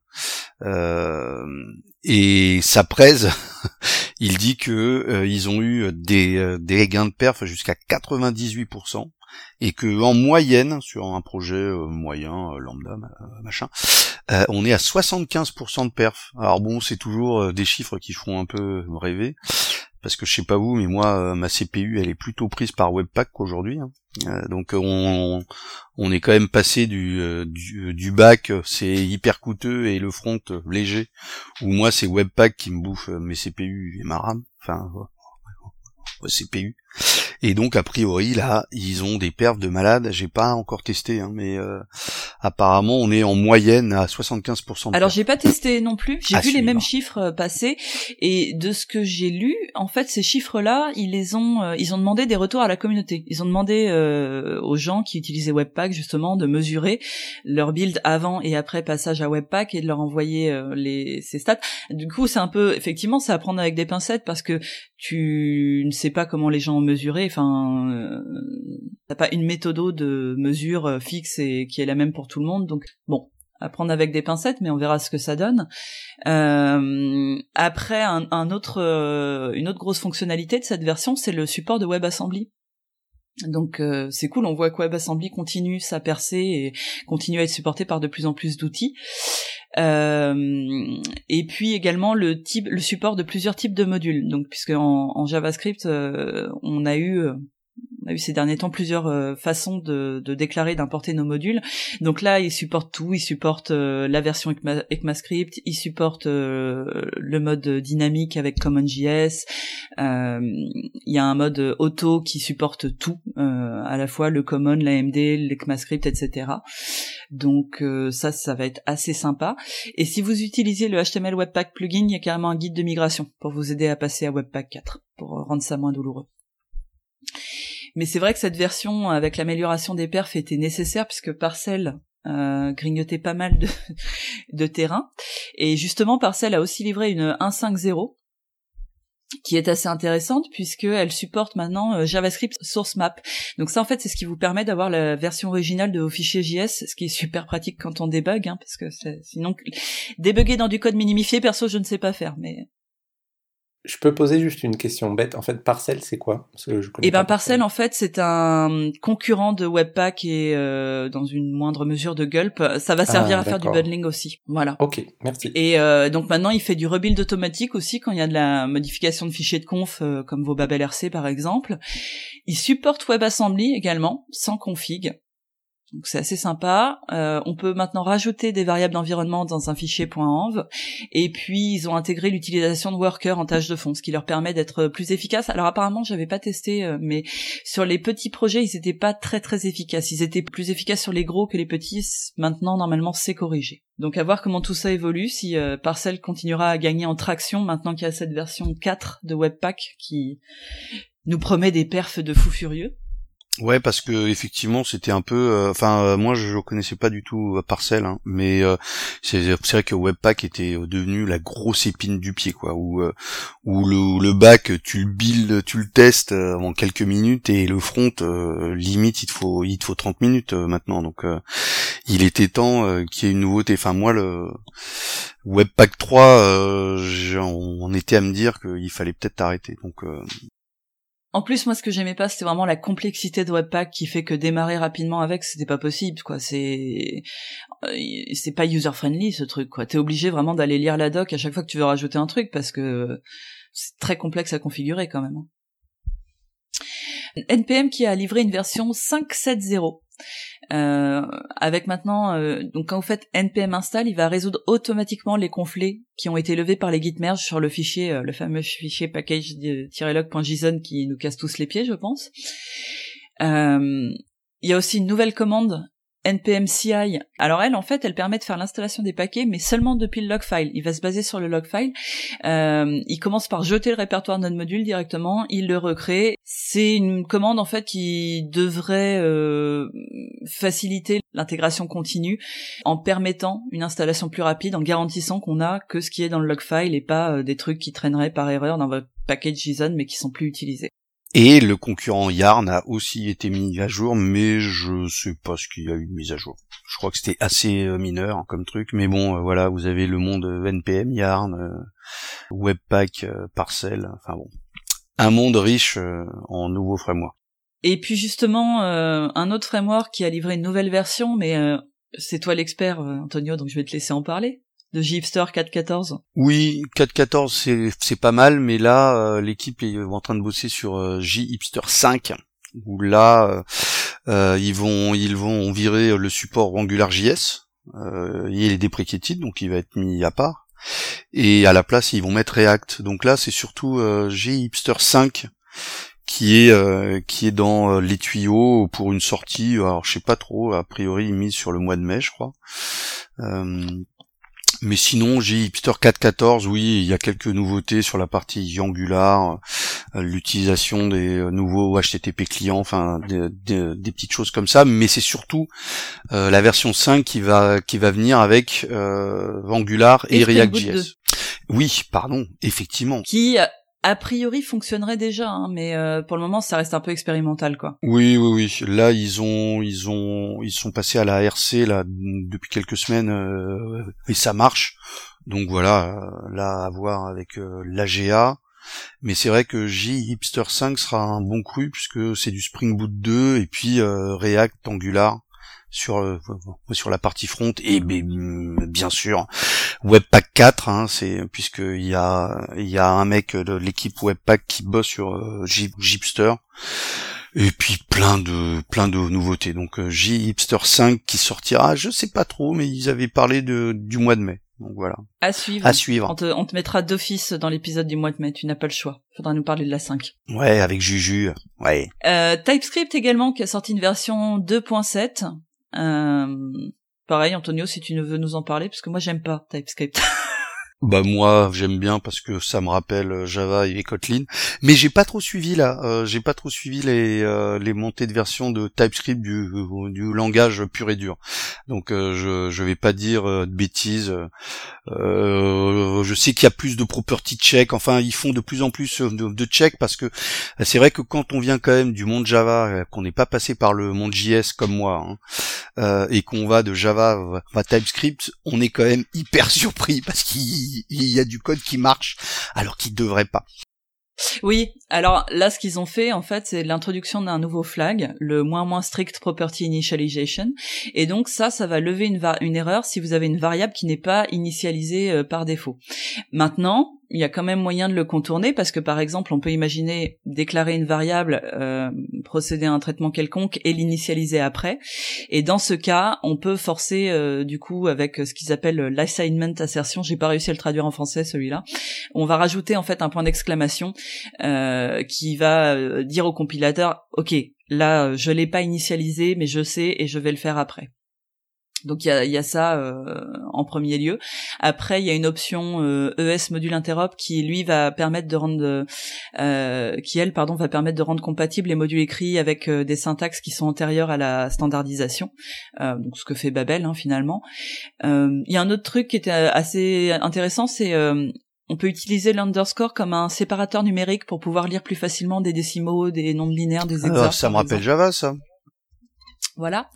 Speaker 2: euh, et ça presse. Il dit que euh, ils ont eu des euh, des gains de perf jusqu'à quatre-vingt-dix-huit pour cent et que en moyenne sur un projet euh, moyen euh, lambda euh, machin, euh, on est à soixante-quinze pour cent de perf. Alors bon, c'est toujours euh, des chiffres qui font un peu rêver. Parce que je sais pas vous, mais moi, euh, ma C P U, elle est plutôt prise par Webpack qu'aujourd'hui. Hein. Euh, donc on, on est quand même passé du, euh, du, du back, c'est hyper coûteux, et le front euh, léger, où moi c'est Webpack qui me bouffe euh, mes C P U et ma RAM, enfin, euh, C P U. Et donc a priori là, ils ont des perfs de malades. J'ai pas encore testé, hein, mais euh, apparemment on est en moyenne à soixante-quinze pour cent. De
Speaker 1: Alors
Speaker 2: perfs.
Speaker 1: j'ai pas testé non plus. J'ai
Speaker 2: Ah,
Speaker 1: vu les
Speaker 2: celui-là.
Speaker 1: mêmes chiffres euh, passer et de ce que j'ai lu, en fait ces chiffres-là, ils les ont, euh, ils ont demandé des retours à la communauté. Ils ont demandé euh, aux gens qui utilisaient Webpack justement de mesurer leur build avant et après passage à Webpack et de leur envoyer euh, les ces stats. Du coup c'est un peu, effectivement, c'est à prendre avec des pincettes parce que tu ne sais pas comment les gens ont mesuré. Enfin, euh, t'as pas une méthode de mesure euh, fixe et qui est la même pour tout le monde. Donc bon, à prendre avec des pincettes, mais on verra ce que ça donne. Euh, après, un, un autre, euh, une autre grosse fonctionnalité de cette version, c'est le support de WebAssembly. Donc euh, c'est cool, on voit que WebAssembly continue sa percée et continue à être supporté par de plus en plus d'outils. Euh, et puis également le type, le support de plusieurs types de modules. Donc puisque en, en JavaScript, euh, on a eu euh, on a eu ces derniers temps plusieurs euh, façons de, de déclarer, d'importer nos modules. Donc là, il supporte tout. Il supporte euh, la version ECMA, ECMAScript. Il supporte euh, le mode dynamique avec CommonJS. Euh, il y a un mode auto qui supporte tout, euh, à la fois le Common, l'A M D, l'ECMAScript, et cetera. Donc euh, ça, ça va être assez sympa. Et si vous utilisez le H T M L Webpack plugin, il y a carrément un guide de migration pour vous aider à passer à Webpack quatre, pour rendre ça moins douloureux. Mais c'est vrai que cette version avec l'amélioration des perfs était nécessaire puisque Parcel euh, grignotait pas mal de, de terrain. Et justement, Parcel a aussi livré une un point cinq zéro qui est assez intéressante puisqu'elle supporte maintenant euh, JavaScript Source Map. Donc ça, en fait, c'est ce qui vous permet d'avoir la version originale de vos fichiers J S, ce qui est super pratique quand on débug, hein, parce que c'est, sinon, débugger dans du code minimifié, perso, je ne sais pas faire, mais...
Speaker 3: Je peux poser juste une question bête. En fait, Parcel, c'est quoi? Parce que je connais
Speaker 1: Et ben
Speaker 3: pas
Speaker 1: Parcel, en fait, c'est un concurrent de Webpack et euh, dans une moindre mesure de Gulp. Ça va servir
Speaker 3: Ah,
Speaker 1: à faire du
Speaker 3: d'accord.
Speaker 1: bundling aussi. Voilà.
Speaker 3: Ok, merci.
Speaker 1: Et euh, donc maintenant, il fait du rebuild automatique aussi quand il y a de la modification de fichiers de conf, euh, comme vos Babel R C par exemple. Il supporte WebAssembly également, sans config. Donc c'est assez sympa. Euh, on peut maintenant rajouter des variables d'environnement dans un fichier .env. Et puis ils ont intégré l'utilisation de workers en tâche de fond, ce qui leur permet d'être plus efficaces. Alors apparemment, j'avais pas testé, euh, mais sur les petits projets, ils étaient pas très très efficaces. Ils étaient plus efficaces sur les gros que les petits. Maintenant, normalement, c'est corrigé. Donc à voir comment tout ça évolue, si euh, Parcel continuera à gagner en traction maintenant qu'il y a cette version quatre de Webpack qui nous promet des perfs de fou furieux.
Speaker 2: Ouais, parce que effectivement c'était un peu, enfin euh, euh, moi je connaissais pas du tout euh, Parcel, hein, mais euh, c'est, c'est vrai que Webpack était euh, devenu la grosse épine du pied, quoi, où euh, où le, le back tu le build, tu le testes euh, en quelques minutes et le front euh, limite il te faut il te faut trente minutes euh, maintenant, donc euh, il était temps euh, qu'il y ait une nouveauté. Enfin moi le Webpack trois, euh, j'en, on était à me dire qu'il fallait peut-être arrêter, donc. Euh,
Speaker 1: En plus, moi, ce que j'aimais pas, c'était vraiment la complexité de Webpack qui fait que démarrer rapidement avec, c'était pas possible, quoi. C'est, c'est pas user-friendly, ce truc, quoi. T'es obligé vraiment d'aller lire la doc à chaque fois que tu veux rajouter un truc parce que c'est très complexe à configurer, quand même. N P M qui a livré une version cinq point sept zéro. Euh, avec maintenant, euh, donc quand vous faites npm install, il va résoudre automatiquement les conflits qui ont été levés par les git merge sur le fichier, euh, le fameux fichier package-log.json qui nous casse tous les pieds, je pense. Euh, il y a aussi une nouvelle commande npm C I. Alors elle, en fait, elle permet de faire l'installation des paquets, mais seulement depuis le log file. Il va se baser sur le log file. Euh, il commence par jeter le répertoire de notre module directement, il le recrée. C'est une commande, en fait, qui devrait euh, faciliter l'intégration continue en permettant une installation plus rapide, en garantissant qu'on a que ce qui est dans le log file et pas euh, des trucs qui traîneraient par erreur dans votre package JSON, mais qui sont plus utilisés.
Speaker 2: Et le concurrent Yarn a aussi été mis à jour, mais je sais pas ce qu'il y a eu de mise à jour. Je crois que c'était assez euh, mineur hein, comme truc, mais bon, euh, voilà, vous avez le monde euh, N P M, Yarn, euh, Webpack, euh, Parcel, enfin bon, un monde riche euh, en nouveaux frameworks.
Speaker 1: Et puis justement, euh, un autre framework qui a livré une nouvelle version, mais euh, c'est toi l'expert, euh, Antonio, donc je vais te laisser en parler. De J-Hipster quatre point quatorze.
Speaker 2: Oui, quatre point quatorze c'est c'est pas mal, mais là euh, l'équipe est en train de bosser sur euh, J-Hipster cinq, où là euh, euh, ils vont ils vont virer le support AngularJS, euh, il est deprecated, donc il va être mis à part, et à la place ils vont mettre React. Donc là c'est surtout euh, J-Hipster cinq qui est euh, qui est dans euh, les tuyaux pour une sortie. Alors je sais pas trop. A priori, mise sur le mois de mai, je crois. Euh, Mais sinon, j'ai Hipster quatre quatorze, oui, il y a quelques nouveautés sur la partie Angular, euh, l'utilisation des euh, nouveaux H T T P clients, enfin des, des, des petites choses comme ça. Mais c'est surtout euh, la version cinq qui va qui va venir avec euh, Angular et, et React.js. Oui, pardon, effectivement.
Speaker 1: Qui a priori fonctionnerait déjà, hein, mais euh, pour le moment ça reste un peu expérimental, quoi.
Speaker 2: Oui, oui, oui. Là, ils ont, ils ont, ils sont passés à la R C là depuis quelques semaines euh, et ça marche. Donc voilà, là à voir avec euh, l'A G A. Mais c'est vrai que J Hipster cinq sera un bon cru puisque c'est du Spring Boot deux et puis euh, React Angular sur euh, sur la partie front et bien sûr Webpack quatre, hein, c'est puisque il y a il y a un mec de l'équipe Webpack qui bosse sur euh, Hipster et puis plein de plein de nouveautés. Donc euh, J Hipster cinq qui sortira, je sais pas trop, mais ils avaient parlé de du mois de mai. Donc voilà.
Speaker 1: À suivre.
Speaker 2: À suivre.
Speaker 1: On te, on te mettra d'office dans l'épisode du mois de mai, tu n'as pas le choix. Faudra nous parler de la cinq.
Speaker 2: Ouais, avec Juju. Ouais.
Speaker 1: Euh, TypeScript également qui a sorti une version deux point sept. Euh, pareil, Antonio, si tu veux nous en parler, parce que moi j'aime pas TypeScript.
Speaker 2: Bah moi j'aime bien parce que ça me rappelle Java et Kotlin, mais j'ai pas trop suivi là, euh, j'ai pas trop suivi les euh, les montées de version de TypeScript du du langage pur et dur. Donc euh, je je vais pas dire euh, de bêtises. Euh, je sais qu'il y a plus de property check, enfin ils font de plus en plus de, de check parce que c'est vrai que quand on vient quand même du monde Java, qu'on n'est pas passé par le monde J S comme moi, hein, euh, et qu'on va de Java à TypeScript, on est quand même hyper surpris parce qu'il il y a du code qui marche alors qu'il devrait pas.
Speaker 1: Oui, alors là ce qu'ils ont fait en fait c'est l'introduction d'un nouveau flag, le moins moins strict property initialization, et donc ça ça va lever une, va- une erreur si vous avez une variable qui n'est pas initialisée euh, par défaut. Maintenant, il y a quand même moyen de le contourner parce que par exemple on peut imaginer déclarer une variable, euh, procéder à un traitement quelconque et l'initialiser après, et dans ce cas on peut forcer euh, du coup avec ce qu'ils appellent l'assignment assertion, j'ai pas réussi à le traduire en français celui-là, on va rajouter en fait un point d'exclamation euh, qui va euh, dire au compilateur ok là je l'ai pas initialisé mais je sais et je vais le faire après. Donc il y a, y a ça euh, en premier lieu. Après il y a une option euh, E S module interop qui lui va permettre de rendre euh, qui elle pardon va permettre de rendre compatibles les modules écrits avec euh, des syntaxes qui sont antérieures à la standardisation. Euh, donc ce que fait Babel hein, finalement. Euh, il y a un autre truc qui était assez intéressant, c'est euh, on peut utiliser l'underscore comme un séparateur numérique pour pouvoir lire plus facilement des décimaux, des nombres binaires, des hexas.
Speaker 2: Ah, ça me rappelle Java ça.
Speaker 1: Voilà.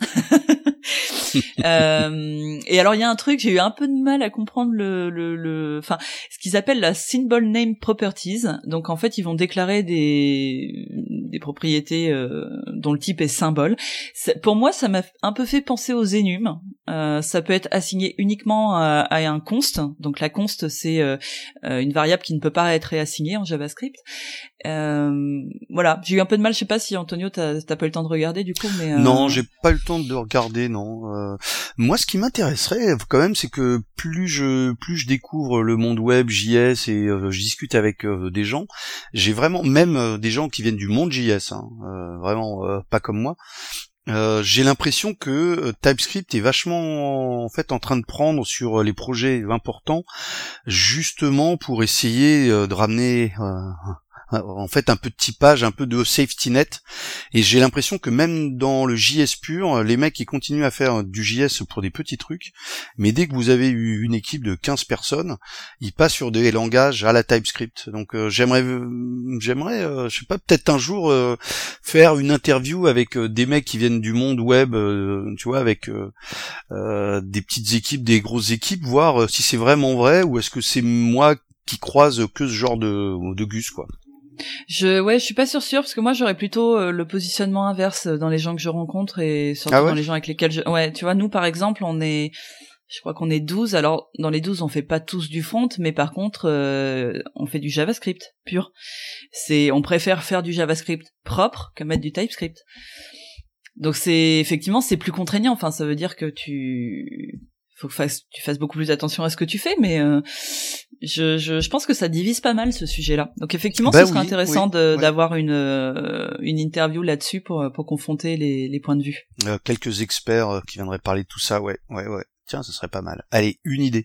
Speaker 1: euh, et alors il y a un truc, j'ai eu un peu de mal à comprendre le, le, le, enfin, ce qu'ils appellent la symbol name properties. Donc en fait, ils vont déclarer des, des propriétés euh, dont le type est symbole. C'est, pour moi, ça m'a un peu fait penser aux enums. Euh, ça peut être assigné uniquement à, à un const. Donc la const, c'est euh, une variable qui ne peut pas être réassignée en JavaScript. Euh, voilà, j'ai eu un peu de mal, je sais pas si Antonio t'as, t'as pas eu le temps de regarder du coup, mais euh...
Speaker 2: non, j'ai pas eu le temps de regarder, non. Euh, moi, ce qui m'intéresserait quand même, c'est que plus je plus je découvre le monde web, J S et euh, je discute avec euh, des gens, j'ai vraiment même euh, des gens qui viennent du monde J S, hein, euh, vraiment euh, pas comme moi. Euh, j'ai l'impression que euh, TypeScript est vachement en fait en train de prendre sur les projets importants, justement pour essayer euh, de ramener euh, en fait un peu de typage, un peu de safety net, et j'ai l'impression que même dans le J S pur, les mecs ils continuent à faire du J S pour des petits trucs, mais dès que vous avez eu une équipe de quinze personnes, ils passent sur des langages à la TypeScript. Donc euh, j'aimerais j'aimerais euh, je sais pas, peut-être un jour euh, faire une interview avec euh, des mecs qui viennent du monde web, euh, tu vois, avec euh, euh, des petites équipes, des grosses équipes, voir euh, si c'est vraiment vrai ou est-ce que c'est moi qui croise que ce genre de de gus quoi.
Speaker 1: Je ouais, je suis pas sûre sûre parce que moi j'aurais plutôt euh, le positionnement inverse dans les gens que je rencontre et surtout
Speaker 2: ah ouais
Speaker 1: dans les gens avec lesquels je ouais, tu vois, nous par exemple, on est je crois qu'on est douze. Alors dans les douze, on fait pas tous du front, mais par contre euh, on fait du JavaScript pur. C'est on préfère faire du JavaScript propre que mettre du TypeScript. Donc c'est effectivement c'est plus contraignant, enfin ça veut dire que tu faut que fasses, tu fasses beaucoup plus attention à ce que tu fais, mais euh, je, je, je pense que ça divise pas mal ce sujet-là. Donc effectivement, bah ce serait oui, intéressant oui, de, ouais. d'avoir une euh, une interview là-dessus pour pour confronter les les points de vue.
Speaker 2: Euh, quelques experts euh, qui viendraient parler de tout ça, ouais, ouais, ouais. Tiens, ce serait pas mal. Allez, une idée.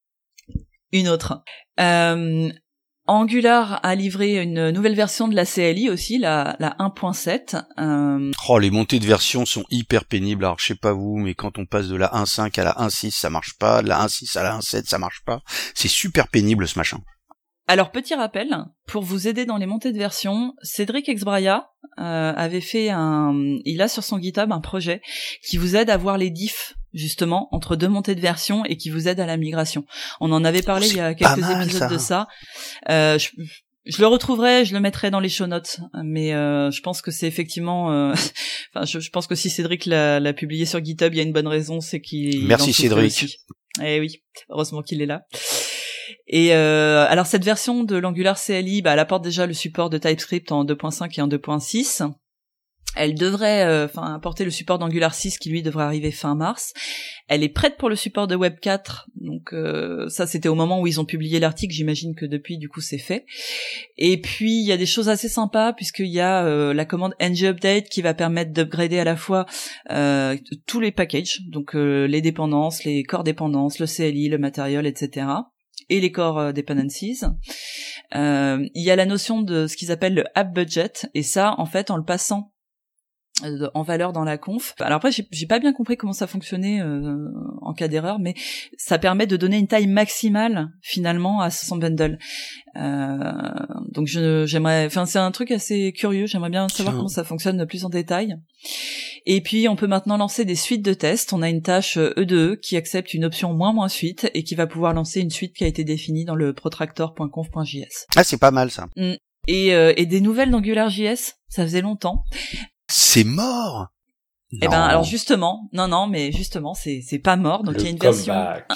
Speaker 1: Une autre. Euh, Angular a livré une nouvelle version de la C L I aussi, la, la un point sept. Euh...
Speaker 2: Oh, les montées de version sont hyper pénibles. Alors, je sais pas vous, mais quand on passe de la un point cinq à la un point six, ça marche pas. De la un point six à la un point sept, ça marche pas. C'est super pénible, ce machin.
Speaker 1: Alors, petit rappel, pour vous aider dans les montées de version, Cédric Exbraya euh, avait fait un... Il a sur son GitHub un projet qui vous aide à voir les diffs, justement, entre deux montées de version et qui vous aide à la migration. On en avait parlé
Speaker 2: oh,
Speaker 1: il y a quelques
Speaker 2: mal,
Speaker 1: épisodes
Speaker 2: ça.
Speaker 1: de ça. Euh, je... Je le retrouverai, je le mettrai dans les show notes, mais euh, je pense que c'est effectivement... Euh... enfin, je, je pense que si Cédric l'a, l'a publié sur GitHub, il y a une bonne raison, c'est qu'il...
Speaker 2: Merci Cédric.
Speaker 1: Aussi. Eh oui, heureusement qu'il est là. Et euh, alors cette version de l'Angular C L I, bah, elle apporte déjà le support de TypeScript en deux point cinq et en deux point six. Elle devrait enfin euh, apporter le support d'Angular six qui lui devrait arriver fin mars. Elle est prête pour le support de Web quatre. Donc euh, ça c'était au moment où ils ont publié l'article, j'imagine que depuis du coup c'est fait. Et puis il y a des choses assez sympas puisqu'il y a euh, la commande ngupdate qui va permettre d'upgrader à la fois euh, tous les packages, donc euh, les dépendances, les core dépendances, le C L I, le material, et cetera et les core euh, dependencies. Euh, il y a la notion de ce qu'ils appellent le app budget et ça en fait en le passant en valeur dans la conf. Alors après, j'ai, j'ai pas bien compris comment ça fonctionnait euh, en cas d'erreur, mais ça permet de donner une taille maximale finalement à son bundle. Euh, donc je, j'aimerais, enfin c'est un truc assez curieux. J'aimerais bien savoir Tiens. comment ça fonctionne plus en détail. Et puis on peut maintenant lancer des suites de tests. On a une tâche E deux E qui accepte une option moins moins suite et qui va pouvoir lancer une suite qui a été définie dans le protractor point conf point j s.
Speaker 2: Ah, c'est pas mal ça.
Speaker 1: Mm. Et, euh, et des nouvelles d'AngularJS, ça faisait longtemps.
Speaker 2: C'est mort.
Speaker 1: Eh ben alors justement, non non mais justement c'est c'est pas mort donc il y a une version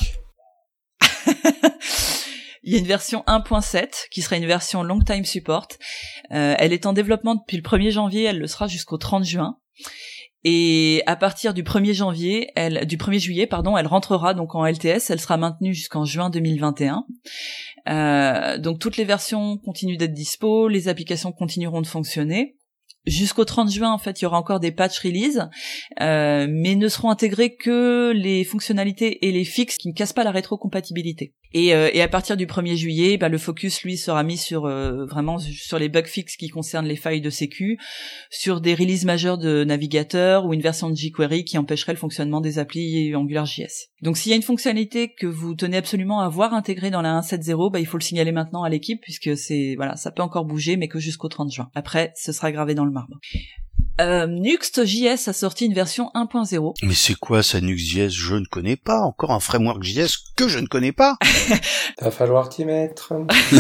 Speaker 1: il y a une version un point sept qui sera une version long time support. Euh, elle est en développement depuis le premier janvier, elle le sera jusqu'au trente juin. Et à partir du premier janvier, elle du premier juillet pardon, elle rentrera donc en L T S, elle sera maintenue jusqu'en juin deux mille vingt et un. Euh, donc toutes les versions continuent d'être dispo, les applications continueront de fonctionner. Jusqu'au trente juin, en fait, il y aura encore des patch release, euh, mais ne seront intégrées que les fonctionnalités et les fixes qui ne cassent pas la rétrocompatibilité. Et, euh, et à partir du premier juillet, bah, le focus, lui, sera mis sur euh, vraiment sur les bug fixes qui concernent les failles de sécu, sur des releases majeures de navigateurs ou une version de jQuery qui empêcherait le fonctionnement des applis AngularJS. Donc, s'il y a une fonctionnalité que vous tenez absolument à voir intégrée dans la un point sept zéro, bah, il faut le signaler maintenant à l'équipe puisque c'est voilà, ça peut encore bouger, mais que jusqu'au trente juin. Après, ce sera gravé dans le marbre. Euh, Nuxt.js a sorti une version un point zéro.
Speaker 2: Mais c'est quoi ça, Nuxt.js? Je ne connais pas. Encore un framework J S que je ne connais pas.
Speaker 3: Va falloir t'y mettre.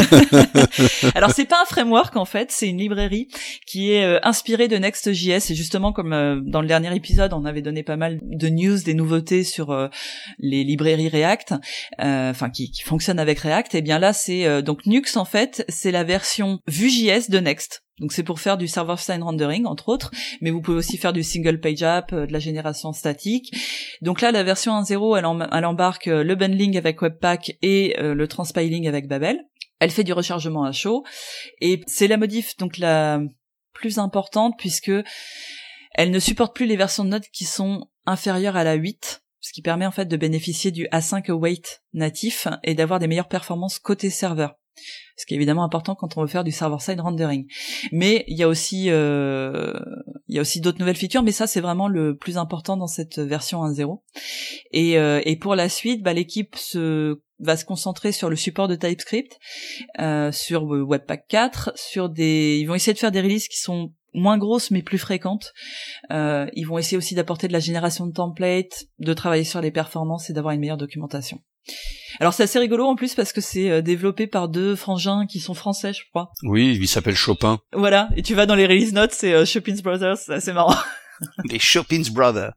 Speaker 1: Alors c'est pas un framework en fait, c'est une librairie qui est euh, inspirée de Next.js et justement comme euh, dans le dernier épisode on avait donné pas mal de news, des nouveautés sur euh, les librairies React, enfin euh, qui, qui fonctionnent avec React. Et bien là c'est euh, donc Nuxt en fait c'est la version Vue.js de Next. Donc c'est pour faire du server-side rendering entre autres, mais vous pouvez aussi faire du single page app, euh, de la génération statique. Donc là la version un point zéro elle, en, elle embarque euh, le bundling avec Webpack et euh, le transpiling avec Babel. Elle fait du rechargement à chaud et c'est la modif donc la plus importante puisque elle ne supporte plus les versions de Node qui sont inférieures à la huit, ce qui permet en fait de bénéficier du A cinq await natif et d'avoir des meilleures performances côté serveur. Ce qui est évidemment important quand on veut faire du server-side rendering. Mais il y a aussi euh, il y a aussi d'autres nouvelles features, mais ça c'est vraiment le plus important dans cette version un point zéro. Et, euh, et pour la suite, bah, l'équipe se va se concentrer sur le support de TypeScript, euh, sur Webpack quatre, sur des ils vont essayer de faire des releases qui sont moins grosses mais plus fréquentes. Euh, ils vont essayer aussi d'apporter de la génération de templates, de travailler sur les performances et d'avoir une meilleure documentation. Alors c'est assez rigolo en plus parce que c'est développé par deux frangins qui sont français, je crois.
Speaker 2: Oui, il s'appelle Chopin.
Speaker 1: Voilà, et tu vas dans les release notes, c'est euh, Chopin's Brothers, c'est assez marrant.
Speaker 2: Les Chopin's Brothers.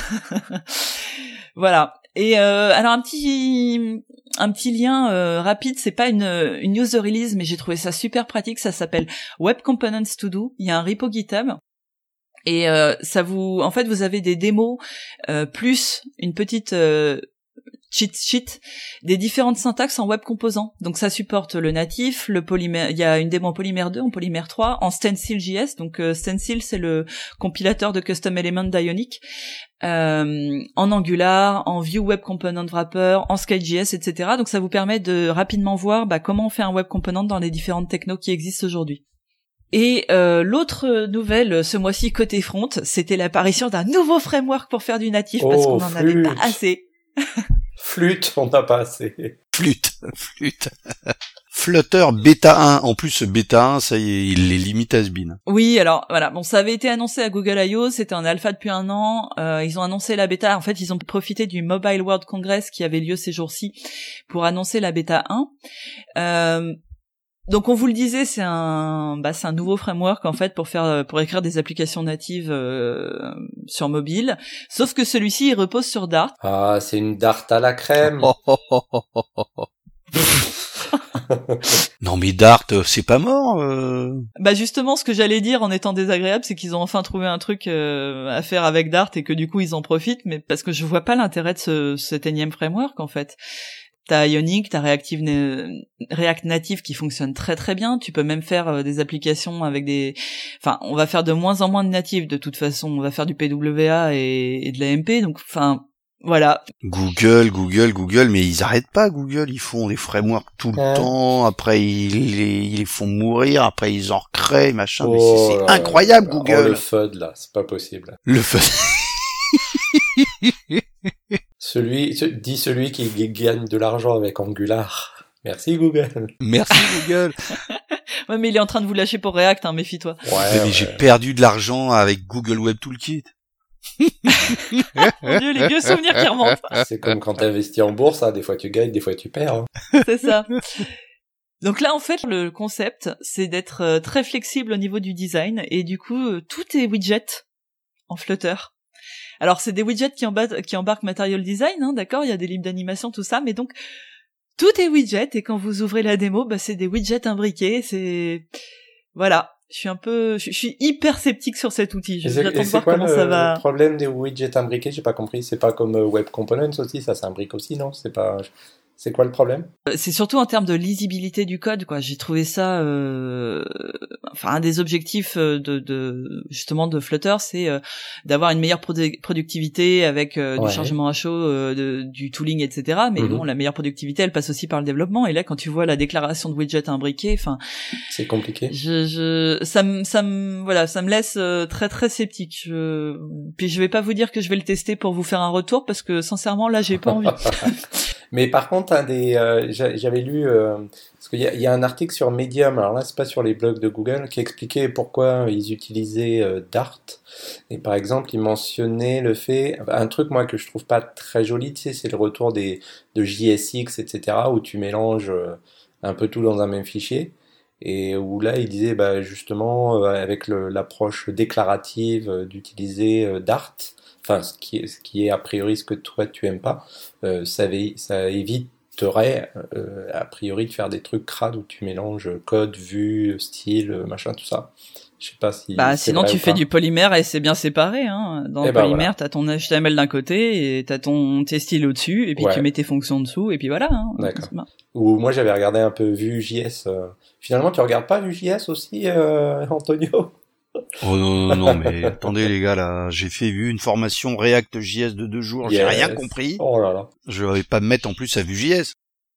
Speaker 1: Voilà. Et euh, alors un petit un petit lien euh, rapide, c'est pas une une news de release, mais j'ai trouvé ça super pratique. Ça s'appelle Web Components To Do. Il y a un repo GitHub. Et euh, ça vous, en fait, vous avez des démos euh, plus une petite euh, cheat sheet des différentes syntaxes en web composants. Donc ça supporte le natif, le polymère, il y a une démo en polymère deux, en polymère trois, en stencil.js. Donc euh, stencil c'est le compilateur de custom element d'Ionic, euh, en Angular, en Vue Web Component Wrapper, en Sky.js, et cetera. Donc ça vous permet de rapidement voir bah, comment on fait un web component dans les différentes technos qui existent aujourd'hui. Et euh, l'autre nouvelle ce mois-ci côté front, c'était l'apparition d'un nouveau framework pour faire du natif
Speaker 3: oh,
Speaker 1: parce qu'on en avait
Speaker 3: flûte.
Speaker 1: pas assez.
Speaker 3: Flûte, on n'a pas assez.
Speaker 2: Flûte, flûte. Flutter bêta un. En plus, ce bêta un, ça y est, il est limite has-been.
Speaker 1: Oui, alors voilà, bon, ça avait été annoncé à Google I O, c'était en alpha depuis un an. Euh, ils ont annoncé la bêta. En fait, ils ont profité du Mobile World Congress qui avait lieu ces jours-ci pour annoncer la bêta un. Euh, Donc on vous le disait, c'est un bah c'est un nouveau framework en fait pour faire pour écrire des applications natives euh, sur mobile. Sauf que celui-ci il repose sur Dart.
Speaker 3: Ah, c'est une Dart à la crème.
Speaker 2: Oh, oh, oh, oh, oh, oh. Non mais Dart, c'est pas mort. Euh...
Speaker 1: Bah justement, ce que j'allais dire en étant désagréable, c'est qu'ils ont enfin trouvé un truc euh, à faire avec Dart et que du coup ils en profitent. Mais parce que je vois pas l'intérêt de ce, cet énième framework en fait. T'as Ionic, t'as Reactive Na- React Native qui fonctionne très très bien. Tu peux même faire euh, des applications avec des... Enfin, on va faire de moins en moins de native de toute façon. On va faire du P W A et, et de l'A M P. Donc, enfin, voilà.
Speaker 2: Google, Google, Google, mais ils arrêtent pas Google. Ils font des frameworks tout le
Speaker 3: Ouais.
Speaker 2: temps. Après, ils les, ils les font mourir. Après, ils en recréent, machin. mais
Speaker 3: Oh
Speaker 2: c'est, c'est
Speaker 3: là
Speaker 2: incroyable,
Speaker 3: là.
Speaker 2: Google.
Speaker 3: Oh, le F U D, là, c'est pas possible.
Speaker 2: Le feu.
Speaker 3: Celui, ce- dit celui qui g- gagne de l'argent avec Angular. Merci Google.
Speaker 2: Merci Google.
Speaker 1: Ouais, mais il est en train de vous lâcher pour React, hein, méfie-toi.
Speaker 3: Ouais,
Speaker 2: mais
Speaker 3: ouais.
Speaker 2: j'ai perdu de l'argent avec Google Web Toolkit.
Speaker 1: Mon Dieu, les vieux souvenirs qui remontent.
Speaker 3: C'est comme quand t'investis en bourse, hein, des fois tu gagnes, des fois tu perds. hein.
Speaker 1: C'est ça. Donc là, en fait, le concept, c'est d'être euh, très flexible au niveau du design et du coup, euh, tout est widget en Flutter. Alors, c'est des widgets qui, emba- qui embarquent Material Design, hein, d'accord, il y a des libres d'animation, tout ça, mais donc, tout est widget et quand vous ouvrez la démo, bah, c'est des widgets imbriqués, c'est... Voilà. Je suis un peu... Je je suis hyper sceptique sur cet outil.
Speaker 3: Et c'est,
Speaker 1: J'attends
Speaker 3: et
Speaker 1: de
Speaker 3: c'est
Speaker 1: voir
Speaker 3: quoi
Speaker 1: comment
Speaker 3: le
Speaker 1: ça va...
Speaker 3: problème des widgets imbriqués? J'ai pas compris. C'est pas comme euh, Web Components aussi, ça s'imbrique aussi, non? C'est pas... C'est quoi le problème?
Speaker 1: Euh, C'est surtout en termes de lisibilité du code, quoi. J'ai trouvé ça, euh... enfin, un des objectifs euh, de, de justement de Flutter, c'est euh, d'avoir une meilleure produ- productivité avec euh,
Speaker 3: Ouais.
Speaker 1: du chargement à chaud, euh, de, du tooling, et cetera. Mais
Speaker 3: Mhm.
Speaker 1: bon, la meilleure productivité, elle passe aussi par le développement. Et là, quand tu vois la déclaration de widget imbriqué, enfin,
Speaker 3: C'est compliqué.
Speaker 1: je, je, ça me, ça me, voilà, ça me laisse euh, très très sceptique. Je... Puis je vais pas vous dire que je vais le tester pour vous faire un retour parce que sincèrement, là, j'ai pas envie.
Speaker 3: Mais par contre, un des, euh, j'a- j'avais lu, euh, parce qu'il y a, il y a un article sur Medium, alors là c'est pas sur les blogs de Google, qui expliquait pourquoi ils utilisaient euh, Dart. Et par exemple, ils mentionnaient le fait, un truc moi que je trouve pas très joli, tu sais, c'est le retour des de J S X, et cetera, où tu mélanges euh, un peu tout dans un même fichier. Et où là, il disait bah, justement, euh, avec le- l'approche déclarative euh, d'utiliser euh, Dart, enfin ce qui est, ce qui est a priori ce que toi tu aimes pas, euh, ça, vé- ça éviterait euh, a priori de faire des trucs crades où tu mélanges code, vue, style, euh, machin, tout ça. Je sais pas si
Speaker 1: Bah,
Speaker 3: c'est
Speaker 1: sinon
Speaker 3: vrai
Speaker 1: tu
Speaker 3: ou
Speaker 1: fais
Speaker 3: pas.
Speaker 1: du polymère et c'est bien séparé, hein. Dans
Speaker 3: Eh
Speaker 1: le
Speaker 3: ben,
Speaker 1: polymère,
Speaker 3: voilà.
Speaker 1: t'as ton H T M L d'un côté et t'as ton, tes styles au-dessus et puis
Speaker 3: Ouais.
Speaker 1: tu mets tes fonctions dessous et puis voilà, hein.
Speaker 3: D'accord.
Speaker 1: C'est bien.
Speaker 3: Ou moi j'avais regardé un peu Vue.js. euh. Finalement, tu regardes pas Vue.js aussi, euh, Antonio?
Speaker 2: Oh non, non, non, mais attendez les gars, là, j'ai fait vu une formation React J S de deux jours, j'ai
Speaker 3: Yes.
Speaker 2: rien compris.
Speaker 3: Oh là là.
Speaker 2: Je vais pas me mettre en plus à Vue.js.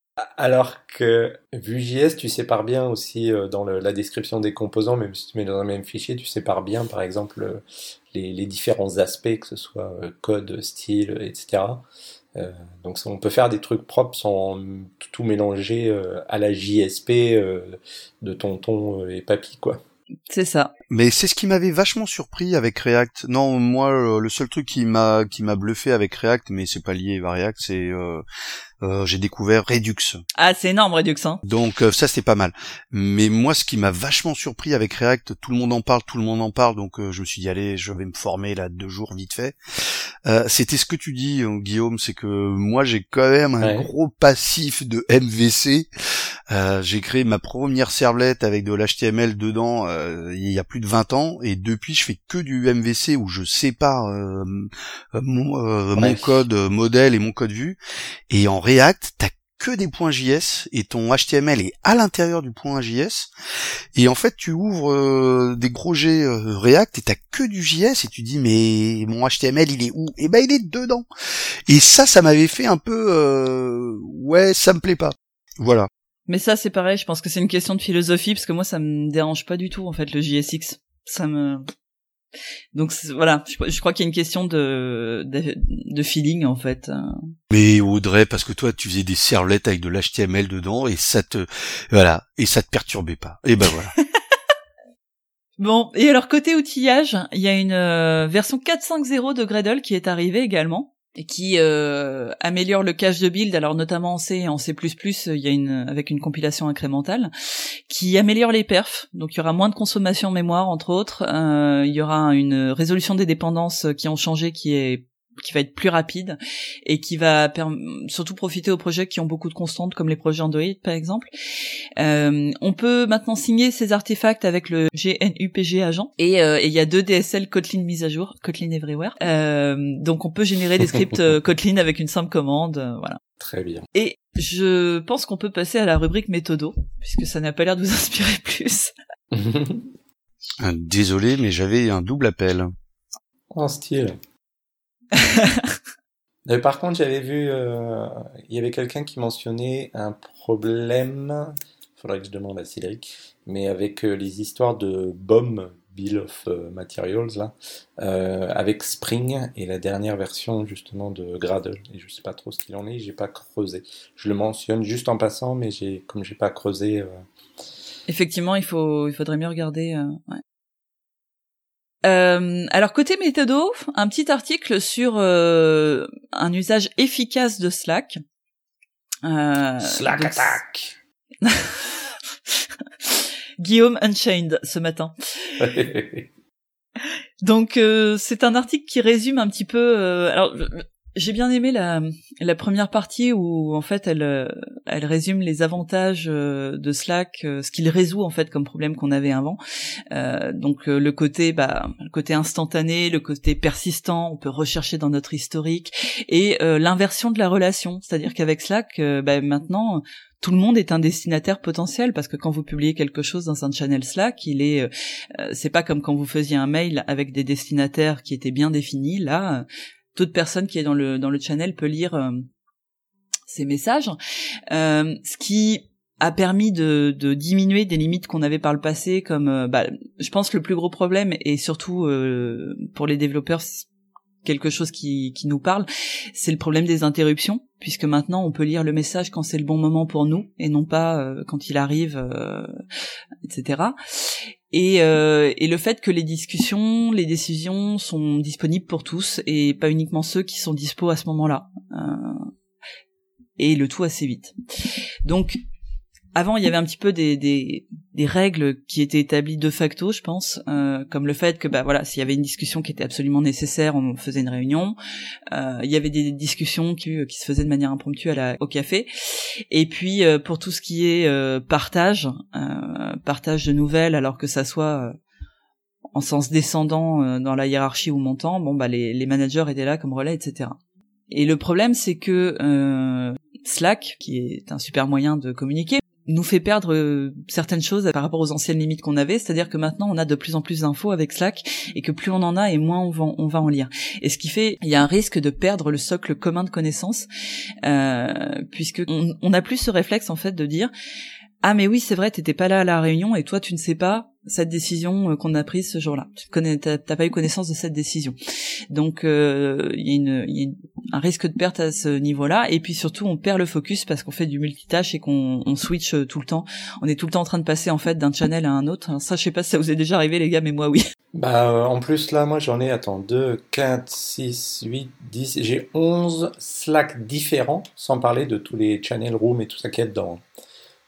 Speaker 3: Alors que Vue.js, tu sépares bien aussi euh, dans le- la description des composants, même si tu mets dans un même fichier, tu sépares bien, par exemple, euh, les, les différents aspects, que ce soit euh, code, style, et cetera. Euh, donc ça, on peut faire des trucs propres sans tout mélanger euh, à la J S P euh, de tonton euh, et papy, quoi.
Speaker 1: C'est ça.
Speaker 2: Mais c'est ce qui m'avait vachement surpris avec React. Non, moi, euh, le seul truc qui m'a qui m'a bluffé avec React, mais c'est pas lié à React, c'est euh, euh, j'ai découvert Redux.
Speaker 1: Ah, c'est énorme, Redux, hein.
Speaker 2: Donc euh, ça c'est pas mal. Mais moi ce qui m'a vachement surpris avec React, tout le monde en parle, tout le monde en parle, donc euh, je me suis dit allez, je vais me former là deux jours vite fait. Euh, c'était ce que tu dis euh, Guillaume, c'est que moi j'ai quand même un
Speaker 3: Ouais.
Speaker 2: gros passif de M V C. Euh, j'ai créé ma première servlette avec de l'H T M L dedans euh, il y a plus de vingt ans, et depuis je fais que du M V C où je sépare euh, mon, euh,
Speaker 3: Ouais.
Speaker 2: mon code modèle et mon code vue. Et en React, t'as que des points J S et ton H T M L est à l'intérieur du point J S. Et en fait, tu ouvres euh, des projets euh, React et t'as que du J S et tu dis mais mon H T M L il est où? Et ben il est dedans. Et ça, ça m'avait fait un peu euh, ouais, ça me plaît pas. Voilà.
Speaker 1: Mais ça, c'est pareil, je pense que c'est une question de philosophie, parce que moi, ça me dérange pas du tout, en fait, le J S X. Ça me... Donc, c'est- voilà, je, je crois qu'il y a une question de, de, de feeling, en fait.
Speaker 2: Mais Audrey, parce que toi, tu faisais des servlettes avec de l'H T M L dedans et ça te, voilà, et ça te perturbait pas. Et ben voilà.
Speaker 1: Bon, et alors, côté outillage, il y a une euh, version quatre point cinq zéro de Gradle qui est arrivée également, et qui euh, améliore le cache de build, alors notamment en C et en C plus plus, il y a une avec une compilation incrémentale, qui améliore les perfs, donc il y aura moins de consommation mémoire entre autres, euh, il y aura une résolution des dépendances qui ont changé, qui est qui va être plus rapide et qui va per- surtout profiter aux projets qui ont beaucoup de constantes comme les projets Android par exemple. Euh, on peut maintenant signer ces artefacts avec le G N U P G agent et euh, et il y a deux D S L Kotlin mises à jour, Kotlin Everywhere. Euh, donc on peut générer des scripts euh, Kotlin avec une simple commande, euh, voilà.
Speaker 3: Très bien.
Speaker 1: Et je pense qu'on peut passer à la rubrique méthodo puisque ça n'a pas l'air de vous inspirer plus.
Speaker 2: Ah, désolé, mais j'avais un double appel.
Speaker 3: En style. Mais par contre, j'avais vu, euh, il y avait quelqu'un qui mentionnait un problème, il faudrait que je demande à Cédric, mais avec euh, les histoires de B O M, Bill of euh, Materials, là, euh, avec Spring et la dernière version justement de Gradle. Et je sais pas trop ce qu'il en est, j'ai pas creusé. Je le mentionne juste en passant, mais j'ai, comme j'ai pas creusé. Euh...
Speaker 1: Effectivement, il faut, il faudrait mieux regarder. Euh, ouais. Euh, alors côté méthodo, un petit article sur euh, un usage efficace de Slack. Euh,
Speaker 3: Slack
Speaker 1: donc,
Speaker 3: attack.
Speaker 1: Guillaume Unchained ce matin. Donc euh, c'est un article qui résume un petit peu. Euh, alors j'ai bien aimé la la première partie où en fait elle elle résume les avantages de Slack, ce qu'il résout en fait comme problème qu'on avait avant. Euh, donc le côté bah le côté instantané, le côté persistant, on peut rechercher dans notre historique et euh, l'inversion de la relation, c'est-à-dire qu'avec Slack euh, bah, maintenant tout le monde est un destinataire potentiel parce que quand vous publiez quelque chose dans un channel Slack, il est euh, c'est pas comme quand vous faisiez un mail avec des destinataires qui étaient bien définis. Là, toute personne qui est dans le dans le channel peut lire euh, ces messages, euh, ce qui a permis de, de diminuer des limites qu'on avait par le passé, comme euh, bah, je pense que le plus gros problème, et surtout euh, pour les développeurs, quelque chose qui, qui nous parle, c'est le problème des interruptions, puisque maintenant on peut lire le message quand c'est le bon moment pour nous, et non pas euh, quand il arrive, euh, et cetera. Et, euh, et le fait que les discussions, les décisions sont disponibles pour tous, et pas uniquement ceux qui sont dispo à ce moment-là. Euh, et le tout assez vite. Donc, avant, il y avait un petit peu des, des, des règles qui étaient établies de facto, je pense, euh, comme le fait que, bah voilà, s'il y avait une discussion qui était absolument nécessaire, on faisait une réunion. Euh, il y avait des discussions qui, qui se faisaient de manière impromptue à la, au café. Et puis, euh, pour tout ce qui est euh, partage, euh, partage de nouvelles, alors que ça soit euh, en sens descendant euh, dans la hiérarchie ou montant, bon, bah les, les managers étaient là comme relais, et cetera. Et le problème, c'est que euh, Slack, qui est un super moyen de communiquer, nous fait perdre euh, certaines choses par rapport aux anciennes limites qu'on avait, c'est-à-dire que maintenant on a de plus en plus d'infos avec Slack et que plus on en a et moins on va, on va en lire. Et ce qui fait, il y a un risque de perdre le socle commun de connaissances, euh, puisque on, on a plus ce réflexe en fait de dire ah mais oui c'est vrai t'étais pas là à la réunion et toi tu ne sais pas cette décision qu'on a prise ce jour-là. Tu connais, t'as, t'as pas eu connaissance de cette décision. Donc il euh, y a, une, y a un risque de perte à ce niveau-là. Et puis surtout, on perd le focus parce qu'on fait du multitâche et qu'on on switch tout le temps. On est tout le temps en train de passer en fait d'un channel à un autre. Alors ça, je sais pas si ça vous est déjà arrivé les gars, mais moi oui.
Speaker 3: Bah euh, en plus là, moi j'en ai, attends, deux, quatre, six, huit, dix, j'ai onze Slack différents, sans parler de tous les channel rooms et tout ça qu'il y a dedans.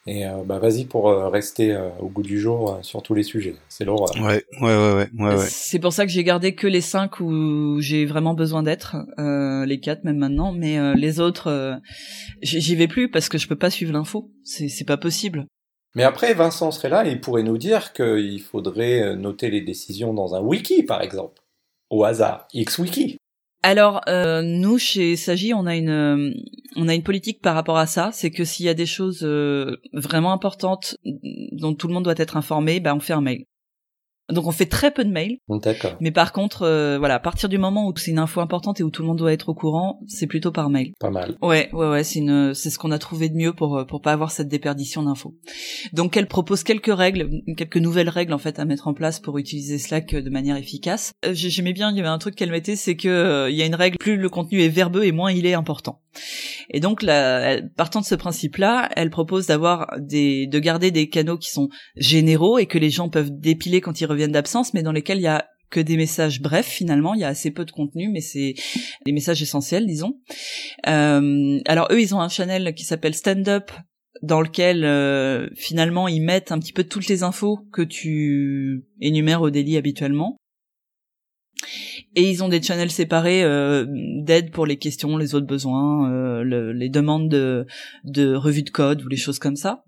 Speaker 3: Et euh, bah vas-y pour euh, rester euh, au goût du jour euh, sur tous les sujets. C'est l'horreur.
Speaker 2: Ouais, ouais, ouais, ouais, ouais, ouais.
Speaker 1: C'est pour ça que j'ai gardé que les cinq où j'ai vraiment besoin d'être, euh, les quatre même maintenant, mais euh, les autres, euh, j'y vais plus parce que je peux pas suivre l'info. C'est, c'est pas possible.
Speaker 3: Mais après, Vincent serait là et il pourrait nous dire qu'il faudrait noter les décisions dans un wiki, par exemple. Au hasard, X-Wiki.
Speaker 1: Alors, euh, nous, chez Sagi, on a une euh, on a une politique par rapport à ça, c'est que s'il y a des choses euh, vraiment importantes dont tout le monde doit être informé, bah on fait un mail. Donc on fait très peu de mails.
Speaker 3: D'accord.
Speaker 1: Mais par contre, euh, voilà, à partir du moment où c'est une info importante et où tout le monde doit être au courant, c'est plutôt par mail.
Speaker 3: Pas mal.
Speaker 1: Ouais, ouais, ouais, c'est une, c'est ce qu'on a trouvé de mieux pour pour pas avoir cette déperdition d'infos. Donc elle propose quelques règles, quelques nouvelles règles en fait à mettre en place pour utiliser Slack de manière efficace. Euh, j'aimais bien, il y avait un truc qu'elle mettait, c'est que euh, il y a une règle, plus le contenu est verbeux et moins il est important. Et donc là, elle, partant de ce principe-là, elle propose d'avoir des, de garder des canaux qui sont généraux et que les gens peuvent dépiler quand ils reviennent d'absence, mais dans lesquels il y a que des messages brefs finalement, il y a assez peu de contenu, mais c'est des messages essentiels, disons. Euh, alors eux, ils ont un channel qui s'appelle Stand Up, dans lequel euh, finalement ils mettent un petit peu toutes les infos que tu énumères au daily habituellement. Et ils ont des channels séparés euh, d'aide pour les questions, les autres besoins, euh, le, les demandes de, de revue de code ou les choses comme ça.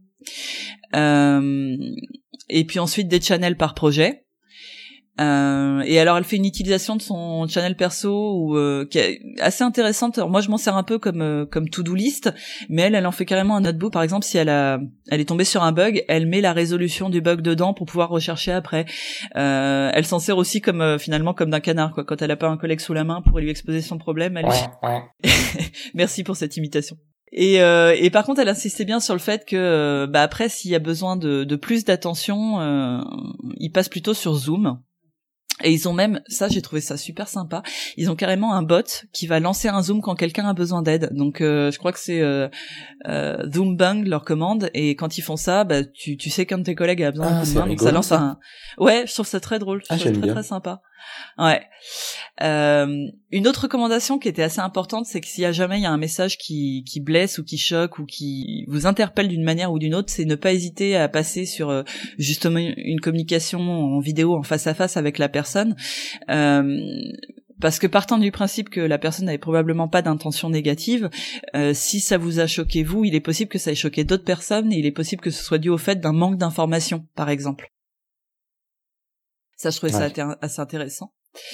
Speaker 1: Euh, et puis ensuite des channels par projet. Euh, et alors elle fait une utilisation de son channel perso où, euh, qui est assez intéressante. Alors moi je m'en sers un peu comme euh, comme to-do list, mais elle elle en fait carrément un notebook. Par exemple, si elle a elle est tombée sur un bug, elle met la résolution du bug dedans pour pouvoir rechercher après. Euh, elle s'en sert aussi comme euh, finalement comme d'un canard quoi. Quand elle a pas un collègue sous la main pour lui exposer son problème, elle.
Speaker 3: Ouais, ouais.
Speaker 1: Merci pour cette imitation. Et, euh, et par contre, elle insistait bien sur le fait que, euh, bah après, s'il y a besoin de, de plus d'attention, euh, il passe plutôt sur Zoom. Et ils ont même, ça j'ai trouvé ça super sympa, ils ont carrément un bot qui va lancer un Zoom quand quelqu'un a besoin d'aide. Donc euh, je crois que c'est euh, euh, Zoom Bang leur commande, et quand ils font ça, bah tu, tu sais qu'un de tes collègues a besoin
Speaker 3: Ah,
Speaker 1: d'un coup de
Speaker 3: c'est
Speaker 1: main, donc ça
Speaker 3: rigolo,
Speaker 1: lance
Speaker 3: ça.
Speaker 1: un... Ouais, je trouve ça très drôle, je
Speaker 3: Ah,
Speaker 1: trouve ça
Speaker 3: j'aime
Speaker 1: très
Speaker 3: bien.
Speaker 1: très sympa. Ouais. Euh, une autre recommandation qui était assez importante, c'est que s'il y a jamais il y a un message qui, qui blesse ou qui choque ou qui vous interpelle d'une manière ou d'une autre, c'est ne pas hésiter à passer sur euh, justement une communication en vidéo, en face à face avec la personne. Euh, parce que partant du principe que la personne n'avait probablement pas d'intention négative, euh, si ça vous a choqué vous, il est possible que ça ait choqué d'autres personnes, et il est possible que ce soit dû au fait d'un manque d'information, par exemple. Ça, je trouvais
Speaker 3: Ouais.
Speaker 1: ça atter- assez intéressant.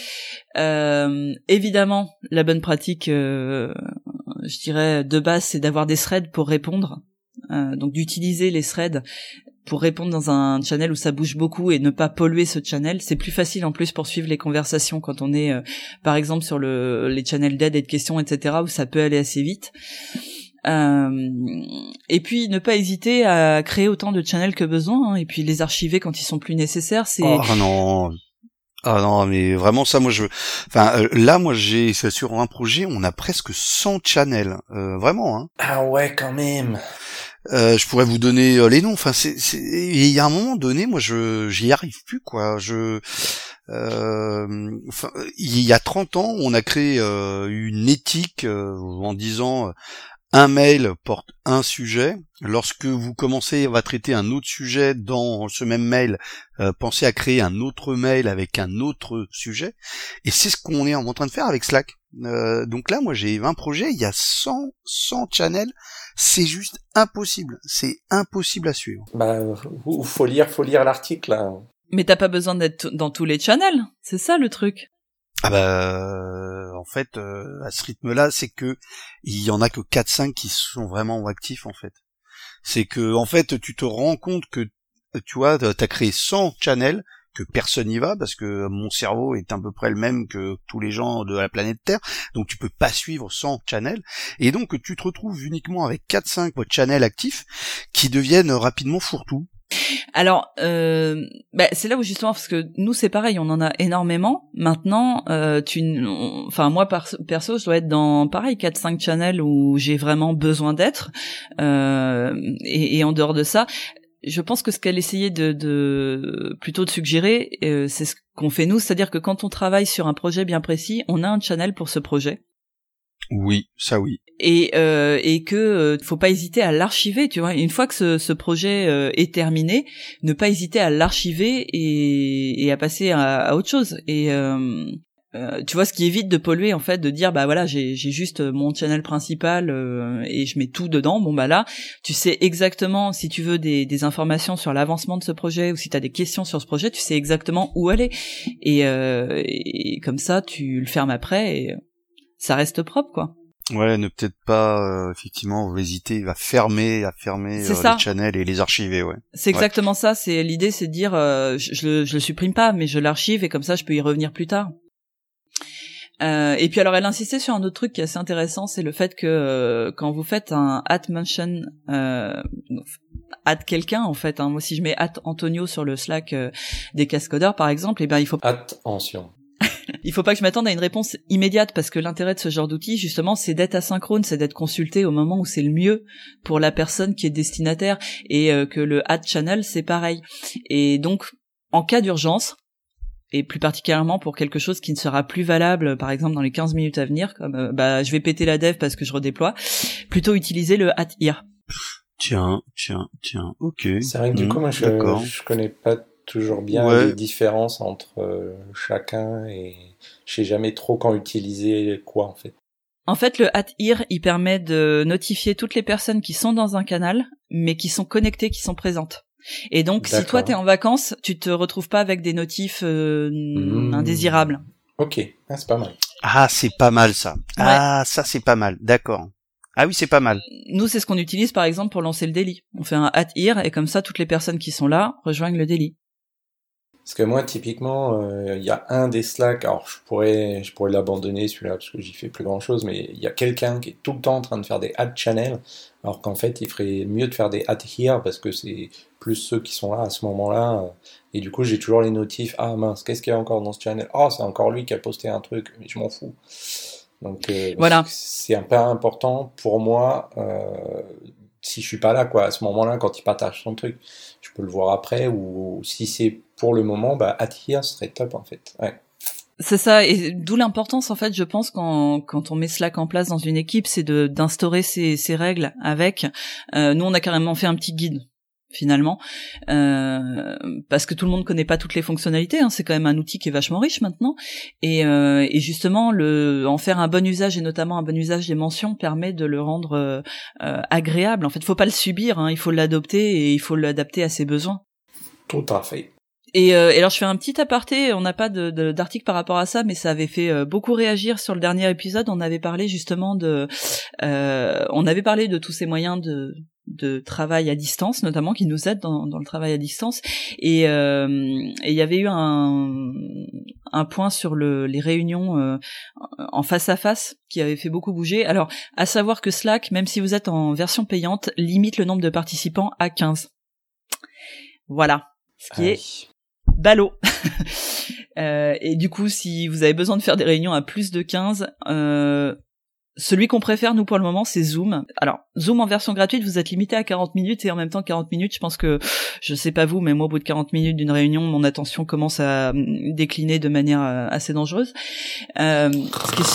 Speaker 1: Euh, évidemment, la bonne pratique, euh, je dirais, de base, c'est d'avoir des threads pour répondre. Euh, donc d'utiliser les threads pour répondre dans un channel où ça bouge beaucoup et ne pas polluer ce channel. C'est plus facile en plus pour suivre les conversations quand on est, euh, par exemple, sur le, les channels d'aide et de questions, et cetera, où ça peut aller assez vite. Euh, et puis ne pas hésiter à créer autant de channels que besoin, hein, et puis les archiver quand ils sont plus nécessaires. C'est
Speaker 2: Oh non. Ah non, mais vraiment ça, moi je, enfin euh, là, moi j'ai, c'est sur un projet, on a presque cent channels, euh, vraiment. Hein.
Speaker 3: Ah ouais, quand même.
Speaker 2: Euh, je pourrais vous donner euh, les noms. Enfin, c'est, c'est, il y a un moment donné, moi je, j'y arrive plus quoi. Je, euh, enfin, il y a trente ans, on a créé euh, une éthique euh, en disant. Euh, Un mail porte un sujet. Lorsque vous commencez à traiter un autre sujet dans ce même mail, euh, pensez à créer un autre mail avec un autre sujet. Et c'est ce qu'on est en train de faire avec Slack. Euh, donc là, moi, j'ai vingt projets, il y a cent, cent channels. C'est juste impossible. C'est impossible à suivre.
Speaker 3: Bah, ou- faut lire, faut lire l'article, là.
Speaker 1: Mais t'as pas besoin d'être dans tous les channels, c'est ça le truc.
Speaker 2: Ah bah, en fait, euh, à ce rythme-là, c'est que il y en a que quatre cinq qui sont vraiment actifs, en fait. C'est que, en fait, tu te rends compte que, tu vois, t'as créé cent channels, que personne n'y va, parce que mon cerveau est à peu près le même que tous les gens de la planète Terre, donc tu peux pas suivre cent channels, et donc tu te retrouves uniquement avec quatre cinq channels actifs, qui deviennent rapidement fourre-tout.
Speaker 1: Alors, euh, bah, c'est là où justement, parce que nous c'est pareil, on en a énormément. Maintenant, euh, tu, on, enfin moi par, perso, je dois être dans pareil quatre cinq channels où j'ai vraiment besoin d'être. Euh, et, et en dehors de ça, je pense que ce qu'elle essayait de, de plutôt de suggérer, euh, c'est ce qu'on fait nous, c'est-à-dire que quand on travaille sur un projet bien précis, on a un channel pour ce projet.
Speaker 2: Oui, ça oui.
Speaker 1: Et euh, et que euh, faut pas hésiter à l'archiver, tu vois. Une fois que ce, ce projet euh, est terminé, ne pas hésiter à l'archiver et, et à passer à, à autre chose. Et euh, euh, tu vois, ce qui évite de polluer, en fait, de dire bah voilà, j'ai j'ai juste mon channel principal euh, et je mets tout dedans. Bon bah là, tu sais exactement, si tu veux des des informations sur l'avancement de ce projet ou si tu as des questions sur ce projet, tu sais exactement où aller. Et, euh, et comme ça, tu le fermes après et ça reste propre, quoi.
Speaker 2: Ouais, ne peut-être pas euh, effectivement hésiter à fermer, à fermer euh, les channels et les archiver, ouais.
Speaker 1: C'est exactement ouais. ça. C'est l'idée, c'est de dire, euh, je, je, je le supprime pas, mais je l'archive et comme ça, je peux y revenir plus tard. Euh, et puis alors, elle insistait sur un autre truc qui est assez intéressant, c'est le fait que euh, quand vous faites un at mention, euh, at quelqu'un en fait. Hein, moi, si je mets at Antonio sur le Slack euh, des cascodeurs, par exemple, et eh ben il faut
Speaker 3: attention.
Speaker 1: Il faut pas que je m'attende à une réponse immédiate parce que l'intérêt de ce genre d'outil, justement, c'est d'être asynchrone, c'est d'être consulté au moment où c'est le mieux pour la personne qui est destinataire et euh, que le add channel, c'est pareil. Et donc, en cas d'urgence, et plus particulièrement pour quelque chose qui ne sera plus valable, par exemple, dans les quinze minutes à venir, comme euh, bah je vais péter la dev parce que je redéploie, plutôt utiliser le at here.
Speaker 2: Tiens, tiens, tiens, ok.
Speaker 3: C'est vrai que du coup, moi, je, je connais pas toujours bien ouais. les différences entre euh, chacun et je sais jamais trop quand utiliser quoi en fait.
Speaker 1: En fait, le at here, il permet de notifier toutes les personnes qui sont dans un canal, mais qui sont connectées, qui sont présentes. Et donc, D'accord. si toi t'es en vacances, tu te retrouves pas avec des notifs euh, mmh. indésirables.
Speaker 3: Ok, ah, c'est pas mal.
Speaker 2: Ah, c'est pas mal ça. Ouais. Ah, ça c'est pas mal. D'accord. Ah oui, c'est pas mal.
Speaker 1: Nous, c'est ce qu'on utilise par exemple pour lancer le daily. On fait un at here et comme ça, toutes les personnes qui sont là rejoignent le daily.
Speaker 3: Parce que moi, typiquement, il euh, y a un des Slack, alors je pourrais, je pourrais l'abandonner celui-là parce que j'y fais plus grand-chose, mais il y a quelqu'un qui est tout le temps en train de faire des add channels, alors qu'en fait, il ferait mieux de faire des add here parce que c'est plus ceux qui sont là à ce moment-là. Et du coup, j'ai toujours les notifs. Ah mince, qu'est-ce qu'il y a encore dans ce channel ? Oh, c'est encore lui qui a posté un truc, mais je m'en fous. Donc euh,
Speaker 1: voilà.
Speaker 3: C'est un peu important pour moi. Euh, si je suis pas là, quoi, à ce moment-là, quand il partage son truc, je peux le voir après, ou si c'est pour le moment, bah, at here serait top, en fait. Ouais.
Speaker 1: C'est ça, et d'où l'importance, en fait, je pense, quand, quand on met Slack en place dans une équipe, c'est de, d'instaurer ces, ces règles avec. Euh, nous, on a carrément fait un petit guide, finalement, euh, parce que tout le monde connaît pas toutes les fonctionnalités, hein, c'est quand même un outil qui est vachement riche maintenant, et, euh, et justement le en faire un bon usage et notamment un bon usage des mentions permet de le rendre euh, euh, agréable. En fait, faut pas le subir, hein, il faut l'adopter et il faut l'adapter à ses besoins.
Speaker 3: Tout à fait.
Speaker 1: Et, euh, et alors je fais un petit aparté, on n'a pas de, de, d'article par rapport à ça, mais ça avait fait euh, beaucoup réagir sur le dernier épisode. On avait parlé justement de, euh, on avait parlé de tous ces moyens de de travail à distance, notamment qui nous aident dans, dans le travail à distance. Et euh, et il y avait eu un un point sur le les réunions euh, en face à face qui avait fait beaucoup bouger. Alors, à savoir que Slack, même si vous êtes en version payante, limite le nombre de participants à quinze. Voilà, ce qui Aïe. est ballot. euh, et du coup, si vous avez besoin de faire des réunions à plus de quinze, euh, celui qu'on préfère, nous, pour le moment, c'est Zoom. Alors, Zoom en version gratuite, vous êtes limité à quarante minutes, et en même temps, quarante minutes, je pense que, je sais pas vous, mais moi, au bout de quarante minutes d'une réunion, mon attention commence à décliner de manière assez dangereuse. Euh, ce qui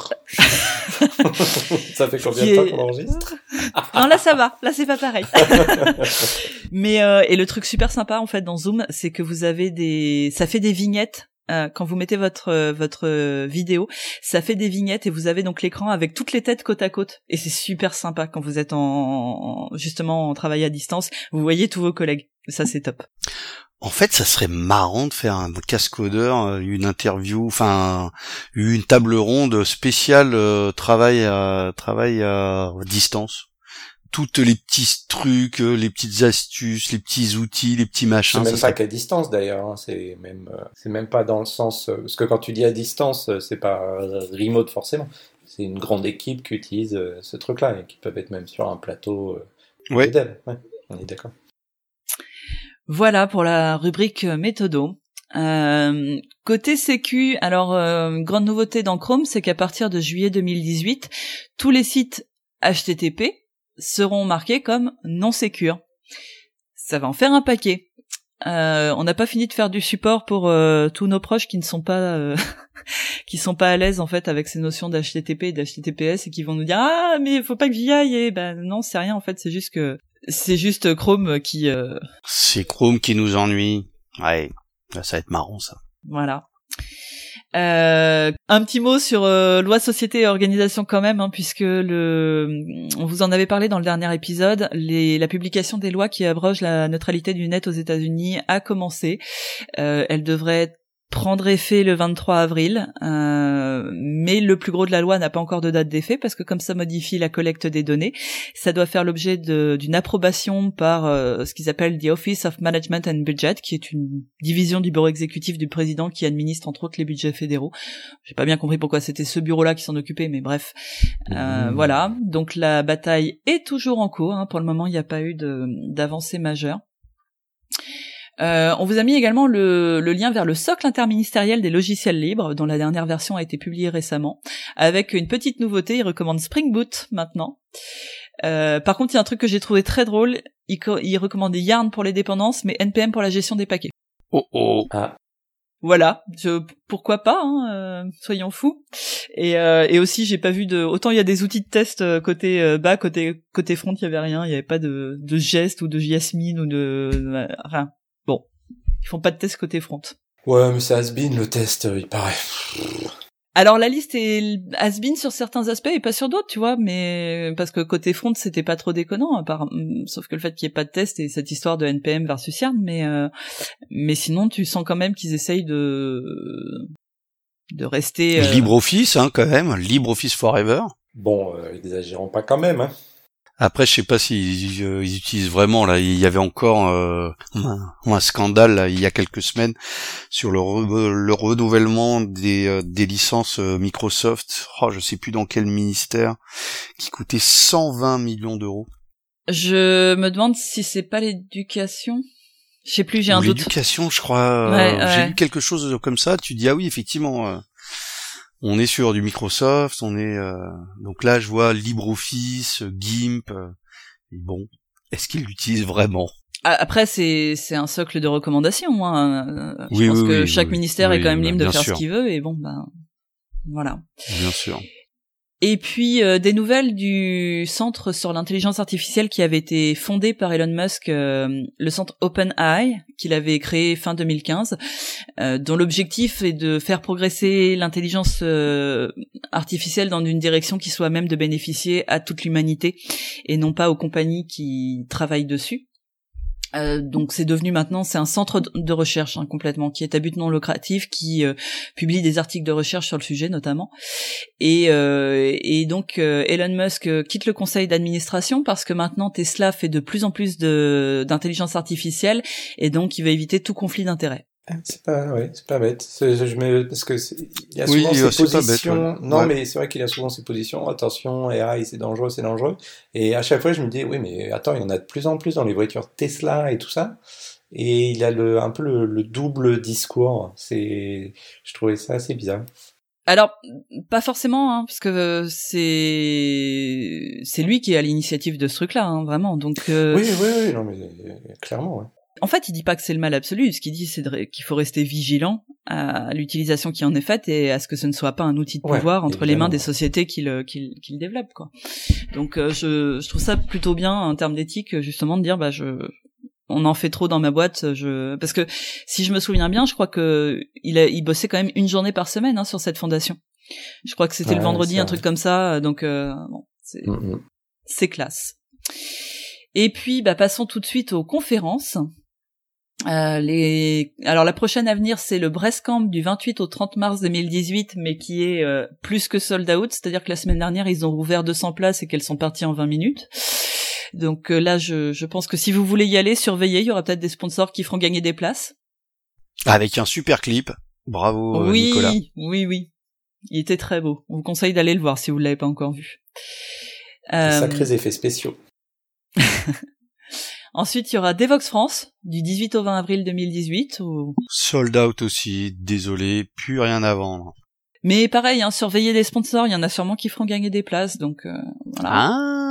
Speaker 1: est...
Speaker 3: Ça fait combien de temps qu'on enregistre ?
Speaker 1: Non, là, ça va. Là, c'est pas pareil. Mais, euh, et le truc super sympa, en fait, dans Zoom, c'est que vous avez des, ça fait des vignettes. Euh, quand vous mettez votre euh, votre euh, vidéo, ça fait des vignettes et vous avez donc l'écran avec toutes les têtes côte à côte et c'est super sympa quand vous êtes en, en justement en travail à distance, vous voyez tous vos collègues. Ça c'est top.
Speaker 2: En fait, ça serait marrant de faire un cascodeur, une interview, enfin une table ronde spéciale euh, travail à travail à distance. Toutes les petits trucs, les petites astuces, les petits outils, les petits machins.
Speaker 3: C'est même
Speaker 2: ça
Speaker 3: pas serait... qu'à distance d'ailleurs, hein. c'est même euh, c'est même pas dans le sens euh, parce que quand tu dis à distance, euh, c'est pas euh, remote forcément. C'est une grande équipe qui utilise euh, ce truc-là et qui peuvent être même sur un plateau. Euh,
Speaker 2: ouais.
Speaker 3: De dev. Ouais. On est d'accord.
Speaker 1: Voilà pour la rubrique méthodo. Euh, côté sécu, alors euh, grande nouveauté dans Chrome, c'est qu'à partir de juillet deux mille dix-huit, tous les sites H T T P seront marqués comme non sécures. Ça va en faire un paquet. Euh, on n'a pas fini de faire du support pour euh, tous nos proches qui ne sont pas euh, qui sont pas à l'aise en fait avec ces notions d'H T T P et d'H T T P S et qui vont nous dire ah mais faut pas que j'y aille. Et ben non, c'est rien en fait, c'est juste que c'est juste Chrome qui euh...
Speaker 2: c'est Chrome qui nous ennuie. Ouais, ça va être marrant ça.
Speaker 1: Voilà. Euh, un petit mot sur euh, loi société et organisation quand même, hein, puisque le, on vous en avait parlé dans le dernier épisode, les, la publication des lois qui abrogent la neutralité du net aux États-Unis a commencé. Euh, elle devrait prendre effet le vingt-trois avril, euh, mais le plus gros de la loi n'a pas encore de date d'effet parce que comme ça modifie la collecte des données, ça doit faire l'objet de, d'une approbation par euh, ce qu'ils appellent the Office of Management and Budget, qui est une division du bureau exécutif du président qui administre entre autres les budgets fédéraux. J'ai pas bien compris pourquoi c'était ce bureau-là qui s'en occupait, mais bref, euh, mmh. voilà. Donc la bataille est toujours en cours. Hein. Pour le moment, il n'y a pas eu de, d'avancée majeure. Euh, on vous a mis également le, le lien vers le socle interministériel des logiciels libres, dont la dernière version a été publiée récemment, avec une petite nouveauté, il recommande Spring Boot maintenant. Euh, par contre, il y a un truc que j'ai trouvé très drôle, il, co- il recommande Yarn pour les dépendances, mais N P M pour la gestion des paquets.
Speaker 2: Oh oh
Speaker 3: ah.
Speaker 1: Voilà, je, pourquoi pas, hein, euh, soyons fous. Et, euh, et aussi, j'ai pas vu de... Autant il y a des outils de test côté euh, bas, côté côté front, il y avait rien, il y avait pas de, de geste ou de Jasmine ou de... de rien. Bon, ils font pas de test côté front.
Speaker 3: Ouais, mais c'est has-been le test, il paraît.
Speaker 1: Alors la liste est has-been sur certains aspects et pas sur d'autres, tu vois, mais parce que côté front c'était pas trop déconnant, à part... sauf que le fait qu'il y ait pas de test et cette histoire de N P M versus Yarn, mais euh... mais sinon tu sens quand même qu'ils essayent de de rester euh...
Speaker 2: LibreOffice, hein, quand même, LibreOffice Forever.
Speaker 3: Bon, euh, exagérons pas quand même, hein.
Speaker 2: Après, je sais pas s'ils euh, ils utilisent vraiment, là, il y avait encore euh, un, un scandale, là, il y a quelques semaines, sur le, re, le renouvellement des, euh, des licences euh, Microsoft, oh, je sais plus dans quel ministère, qui coûtait cent vingt millions d'euros.
Speaker 1: Je me demande si c'est pas l'éducation. Je sais plus, j'ai un
Speaker 2: Ou
Speaker 1: doute.
Speaker 2: L'éducation, je crois,
Speaker 1: ouais,
Speaker 2: euh,
Speaker 1: ouais.
Speaker 2: j'ai lu quelque chose comme ça, tu dis, ah oui, effectivement... Euh, on est sur du Microsoft, on est euh... donc là je vois LibreOffice, GIMP. Euh... Et bon, est-ce qu'ils l'utilisent vraiment?
Speaker 1: Après c'est c'est un socle de recommandations. Hein. Je
Speaker 2: oui,
Speaker 1: pense
Speaker 2: oui,
Speaker 1: que
Speaker 2: oui,
Speaker 1: chaque
Speaker 2: oui,
Speaker 1: ministère
Speaker 2: oui,
Speaker 1: est quand même libre de faire
Speaker 2: sûr.
Speaker 1: ce qu'il veut et bon ben voilà.
Speaker 2: Bien sûr.
Speaker 1: Et puis euh, des nouvelles du centre sur l'intelligence artificielle qui avait été fondé par Elon Musk, euh, le centre OpenAI, qu'il avait créé fin deux mille quinze, euh, dont l'objectif est de faire progresser l'intelligence euh, artificielle dans une direction qui soit à même de bénéficier à toute l'humanité et non pas aux compagnies qui travaillent dessus. Euh, donc c'est devenu maintenant, c'est un centre de recherche hein, complètement, qui est à but non lucratif, qui euh, publie des articles de recherche sur le sujet notamment. Et, euh, et donc euh, Elon Musk euh, quitte le conseil d'administration parce que maintenant Tesla fait de plus en plus de d'intelligence artificielle et donc il va éviter tout conflit d'intérêts.
Speaker 3: C'est pas, ouais, c'est pas bête. C'est, je mets, parce que c'est, il y a
Speaker 2: oui,
Speaker 3: souvent ces positions.
Speaker 2: Bête, ouais.
Speaker 3: Non,
Speaker 2: ouais.
Speaker 3: mais c'est vrai qu'il y a souvent ces positions. Attention, A I, c'est dangereux, c'est dangereux. Et à chaque fois, je me dis, oui, mais attends, il y en a de plus en plus dans les voitures Tesla et tout ça. Et il a le, un peu le, le double discours. C'est, je trouvais ça assez bizarre.
Speaker 1: Alors, pas forcément, hein, parce que c'est c'est lui qui est à l'initiative de ce truc-là, hein, vraiment. Donc. Euh...
Speaker 3: Oui, oui, oui, non, mais clairement, ouais.
Speaker 1: En fait, il dit pas que c'est le mal absolu. Ce qu'il dit, c'est de, qu'il faut rester vigilant à l'utilisation qui en est faite et à ce que ce ne soit pas un outil de pouvoir ouais, entre évidemment. les mains des sociétés qui le, qui, qui le développent, quoi. Donc, euh, je, je trouve ça plutôt bien en termes d'éthique, justement, de dire, bah, je, on en fait trop dans ma boîte. Je, parce que si je me souviens bien, je crois que il a, il bossait quand même une journée par semaine hein, sur cette fondation. Je crois que c'était ouais, le vendredi, un truc comme ça. Donc, euh, bon, c'est, mm-hmm. c'est classe. Et puis, bah, passons tout de suite aux conférences. Euh, les... Alors la prochaine à venir c'est le Brestcamp du vingt-huit au trente mars deux mille dix-huit mais qui est euh, plus que sold out, c'est-à-dire que la semaine dernière ils ont rouvert deux cents places et qu'elles sont parties en vingt minutes. Donc euh, là je, je pense que si vous voulez y aller, surveillez, il y aura peut-être des sponsors qui feront gagner des places.
Speaker 2: Avec un super clip, bravo
Speaker 1: oui,
Speaker 2: Nicolas.
Speaker 1: Oui, oui, il était très beau, on vous conseille d'aller le voir si vous ne l'avez pas encore vu.
Speaker 3: Euh... Sacrés effets spéciaux.
Speaker 1: Ensuite, il y aura Devox France, du dix-huit au vingt avril deux mille dix-huit. Où...
Speaker 2: Sold out aussi, désolé, plus rien à vendre.
Speaker 1: Mais pareil, hein, surveillez les sponsors, il y en a sûrement qui feront gagner des places, donc euh, voilà.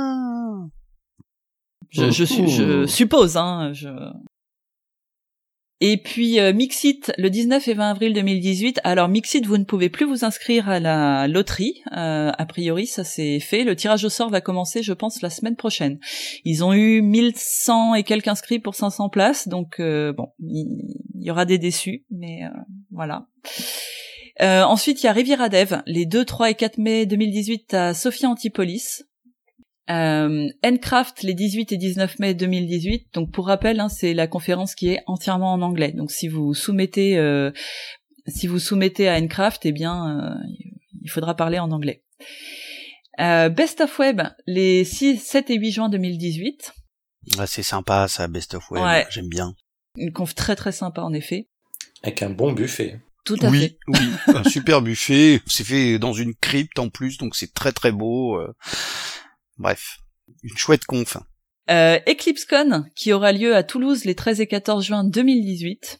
Speaker 2: Ah
Speaker 1: je, je, je, je suppose, hein, je... Et puis euh, Mixit, le dix-neuf et vingt avril deux mille dix-huit. Alors Mixit, vous ne pouvez plus vous inscrire à la loterie. Euh, a priori, ça c'est fait. Le tirage au sort va commencer, je pense, la semaine prochaine. Ils ont eu mille cent et quelques inscrits pour cinq cents places, donc euh, bon, il y, y aura des déçus, mais euh, voilà. Euh, ensuite, il y a Riviera Dev, les deux, trois et quatre mai deux mille dix-huit à Sophia Antipolis. Euh, Ncraft, les dix-huit et dix-neuf mai deux mille dix-huit. Donc pour rappel, hein, c'est la conférence qui est entièrement en anglais. Donc si vous soumettez, euh, si vous soumettez à Ncraft, eh bien, euh, il faudra parler en anglais. Euh, Best of Web, les six, sept et huit juin deux mille dix-huit.
Speaker 2: Ah, c'est sympa ça, Best of Web,
Speaker 1: ouais.
Speaker 2: J'aime bien.
Speaker 1: Une conf très très sympa en effet.
Speaker 3: Avec un bon buffet.
Speaker 1: Tout à
Speaker 2: oui,
Speaker 1: fait.
Speaker 2: Oui, un super buffet. C'est fait dans une crypte en plus, donc c'est très très beau. Euh... Bref, une chouette conf.
Speaker 1: Euh, EclipseCon, qui aura lieu à Toulouse les treize et quatorze juin deux mille dix-huit.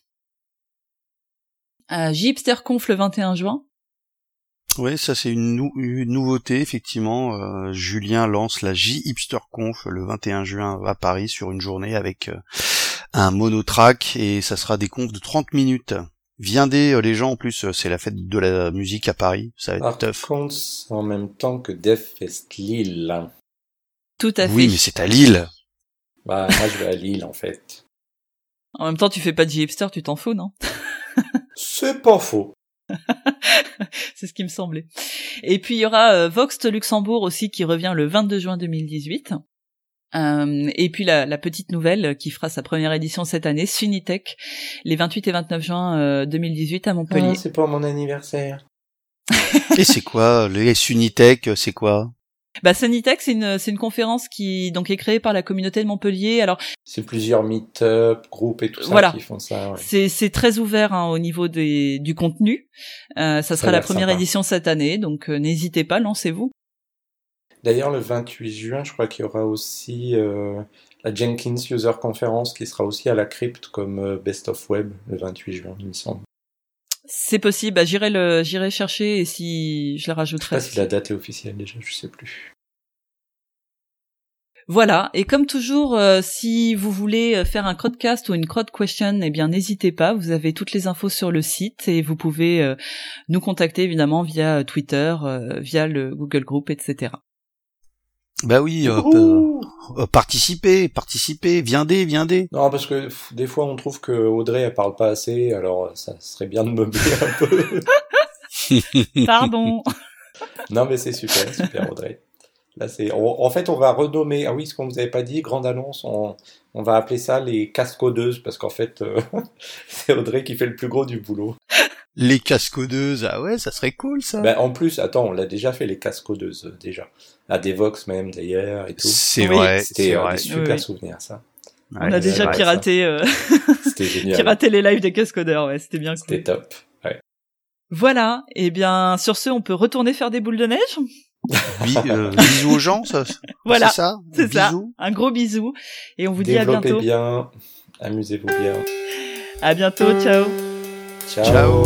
Speaker 1: Euh, JHipsterConf le vingt et un juin.
Speaker 2: Oui, ça c'est une, nou- une nouveauté, effectivement. Euh, Julien lance la JHipsterConf le vingt et un juin à Paris sur une journée avec euh, un monotrack et ça sera des confs de trente minutes. Viendez euh, les gens, en plus, euh, c'est la fête de la musique à Paris, ça va être
Speaker 3: Par
Speaker 2: tough.
Speaker 3: contre, c'est en même temps que DevFest Lille.
Speaker 1: Tout à fait.
Speaker 2: Oui, mais c'est à Lille.
Speaker 3: Bah, moi je vais à Lille en fait.
Speaker 1: En même temps, tu fais pas de JHipster, tu t'en fous, non?
Speaker 3: C'est pas faux.
Speaker 1: C'est ce qui me semblait. Et puis il y aura euh, Voxt Luxembourg aussi qui revient le vingt-deux juin deux mille dix-huit. Euh, et puis la, la petite nouvelle qui fera sa première édition cette année, Sunitech, les vingt-huit et vingt-neuf juin euh, deux mille dix-huit à Montpellier.
Speaker 3: Ah, c'est pour mon anniversaire.
Speaker 2: Et c'est quoi, les Sunitech, c'est quoi?
Speaker 1: Bah Sunitech, c'est une c'est une conférence qui donc est créée par la communauté de Montpellier. Alors
Speaker 3: c'est plusieurs meet-up, groupes et tout ça
Speaker 1: voilà.
Speaker 3: qui font ça. Ouais.
Speaker 1: C'est c'est très ouvert hein, au niveau des du contenu. Euh, ça sera
Speaker 3: ça
Speaker 1: la première
Speaker 3: sympa.
Speaker 1: édition cette année, donc euh, n'hésitez pas, lancez-vous.
Speaker 3: D'ailleurs, le vingt-huit juin, je crois qu'il y aura aussi euh, la Jenkins User Conference qui sera aussi à la crypte comme euh, Best of Web le vingt-huit juin, il me semble.
Speaker 1: C'est possible, bah, j'irai le, j'irai chercher et si je la rajouterai.
Speaker 3: Je sais pas si la date est officielle déjà, je sais plus.
Speaker 1: Voilà, et comme toujours, euh, si vous voulez faire un crowdcast ou une crowd question, eh bien n'hésitez pas, vous avez toutes les infos sur le site et vous pouvez euh, nous contacter évidemment via Twitter, euh, via le Google Group, et cetera.
Speaker 2: Bah oui, euh, euh, euh, participez, participez, viendez, viendez.
Speaker 3: Non, parce que pff, des fois on trouve que Audrey elle parle pas assez, alors ça serait bien de meubler un peu.
Speaker 1: Pardon.
Speaker 3: Non mais c'est super, super Audrey. Là c'est, on, en fait on va renommer, ah oui ce qu'on vous avait pas dit, grande annonce, on, on va appeler ça les cascodeuses parce qu'en fait euh, c'est Audrey qui fait le plus gros du boulot.
Speaker 2: Les cascodeuses, ah ouais, ça serait cool ça.
Speaker 3: Ben, en plus, attends, on l'a déjà fait les cascodeuses, euh, déjà. À Devox même, d'ailleurs, et tout.
Speaker 2: C'est
Speaker 1: oui,
Speaker 2: vrai,
Speaker 3: C'était
Speaker 2: c'est
Speaker 3: euh,
Speaker 2: vrai.
Speaker 3: des super
Speaker 1: oui.
Speaker 3: souvenirs, ça.
Speaker 1: On a
Speaker 2: Ouais,
Speaker 1: déjà
Speaker 3: vrai,
Speaker 1: piraté, euh,
Speaker 3: C'était génial.
Speaker 1: piraté les lives des cascodeurs, ouais, c'était bien cool.
Speaker 3: C'était top. Ouais.
Speaker 1: Voilà, et bien sur ce, on peut retourner faire des boules de neige.
Speaker 2: Bi- euh, bisous aux gens, ça.
Speaker 1: Voilà,
Speaker 2: c'est ça.
Speaker 1: c'est ça.
Speaker 2: Bisous.
Speaker 1: Un gros bisou et on vous dit à
Speaker 3: Développez
Speaker 1: bientôt.
Speaker 3: bien, amusez-vous bien.
Speaker 1: À bientôt, ciao.
Speaker 3: Ciao.
Speaker 2: Ciao.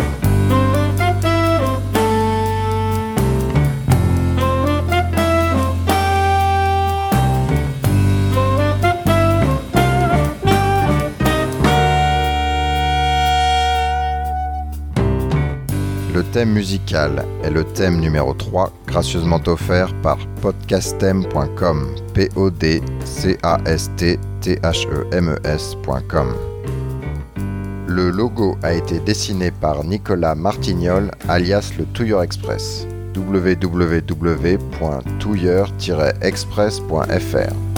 Speaker 4: Le thème musical est le thème numéro trois, gracieusement offert par podcastem point com, P O D C A S T T H E M E S point com. Le logo a été dessiné par Nicolas Martignol, alias le Touilleur Express, w w w point touilleur tiret express point f r.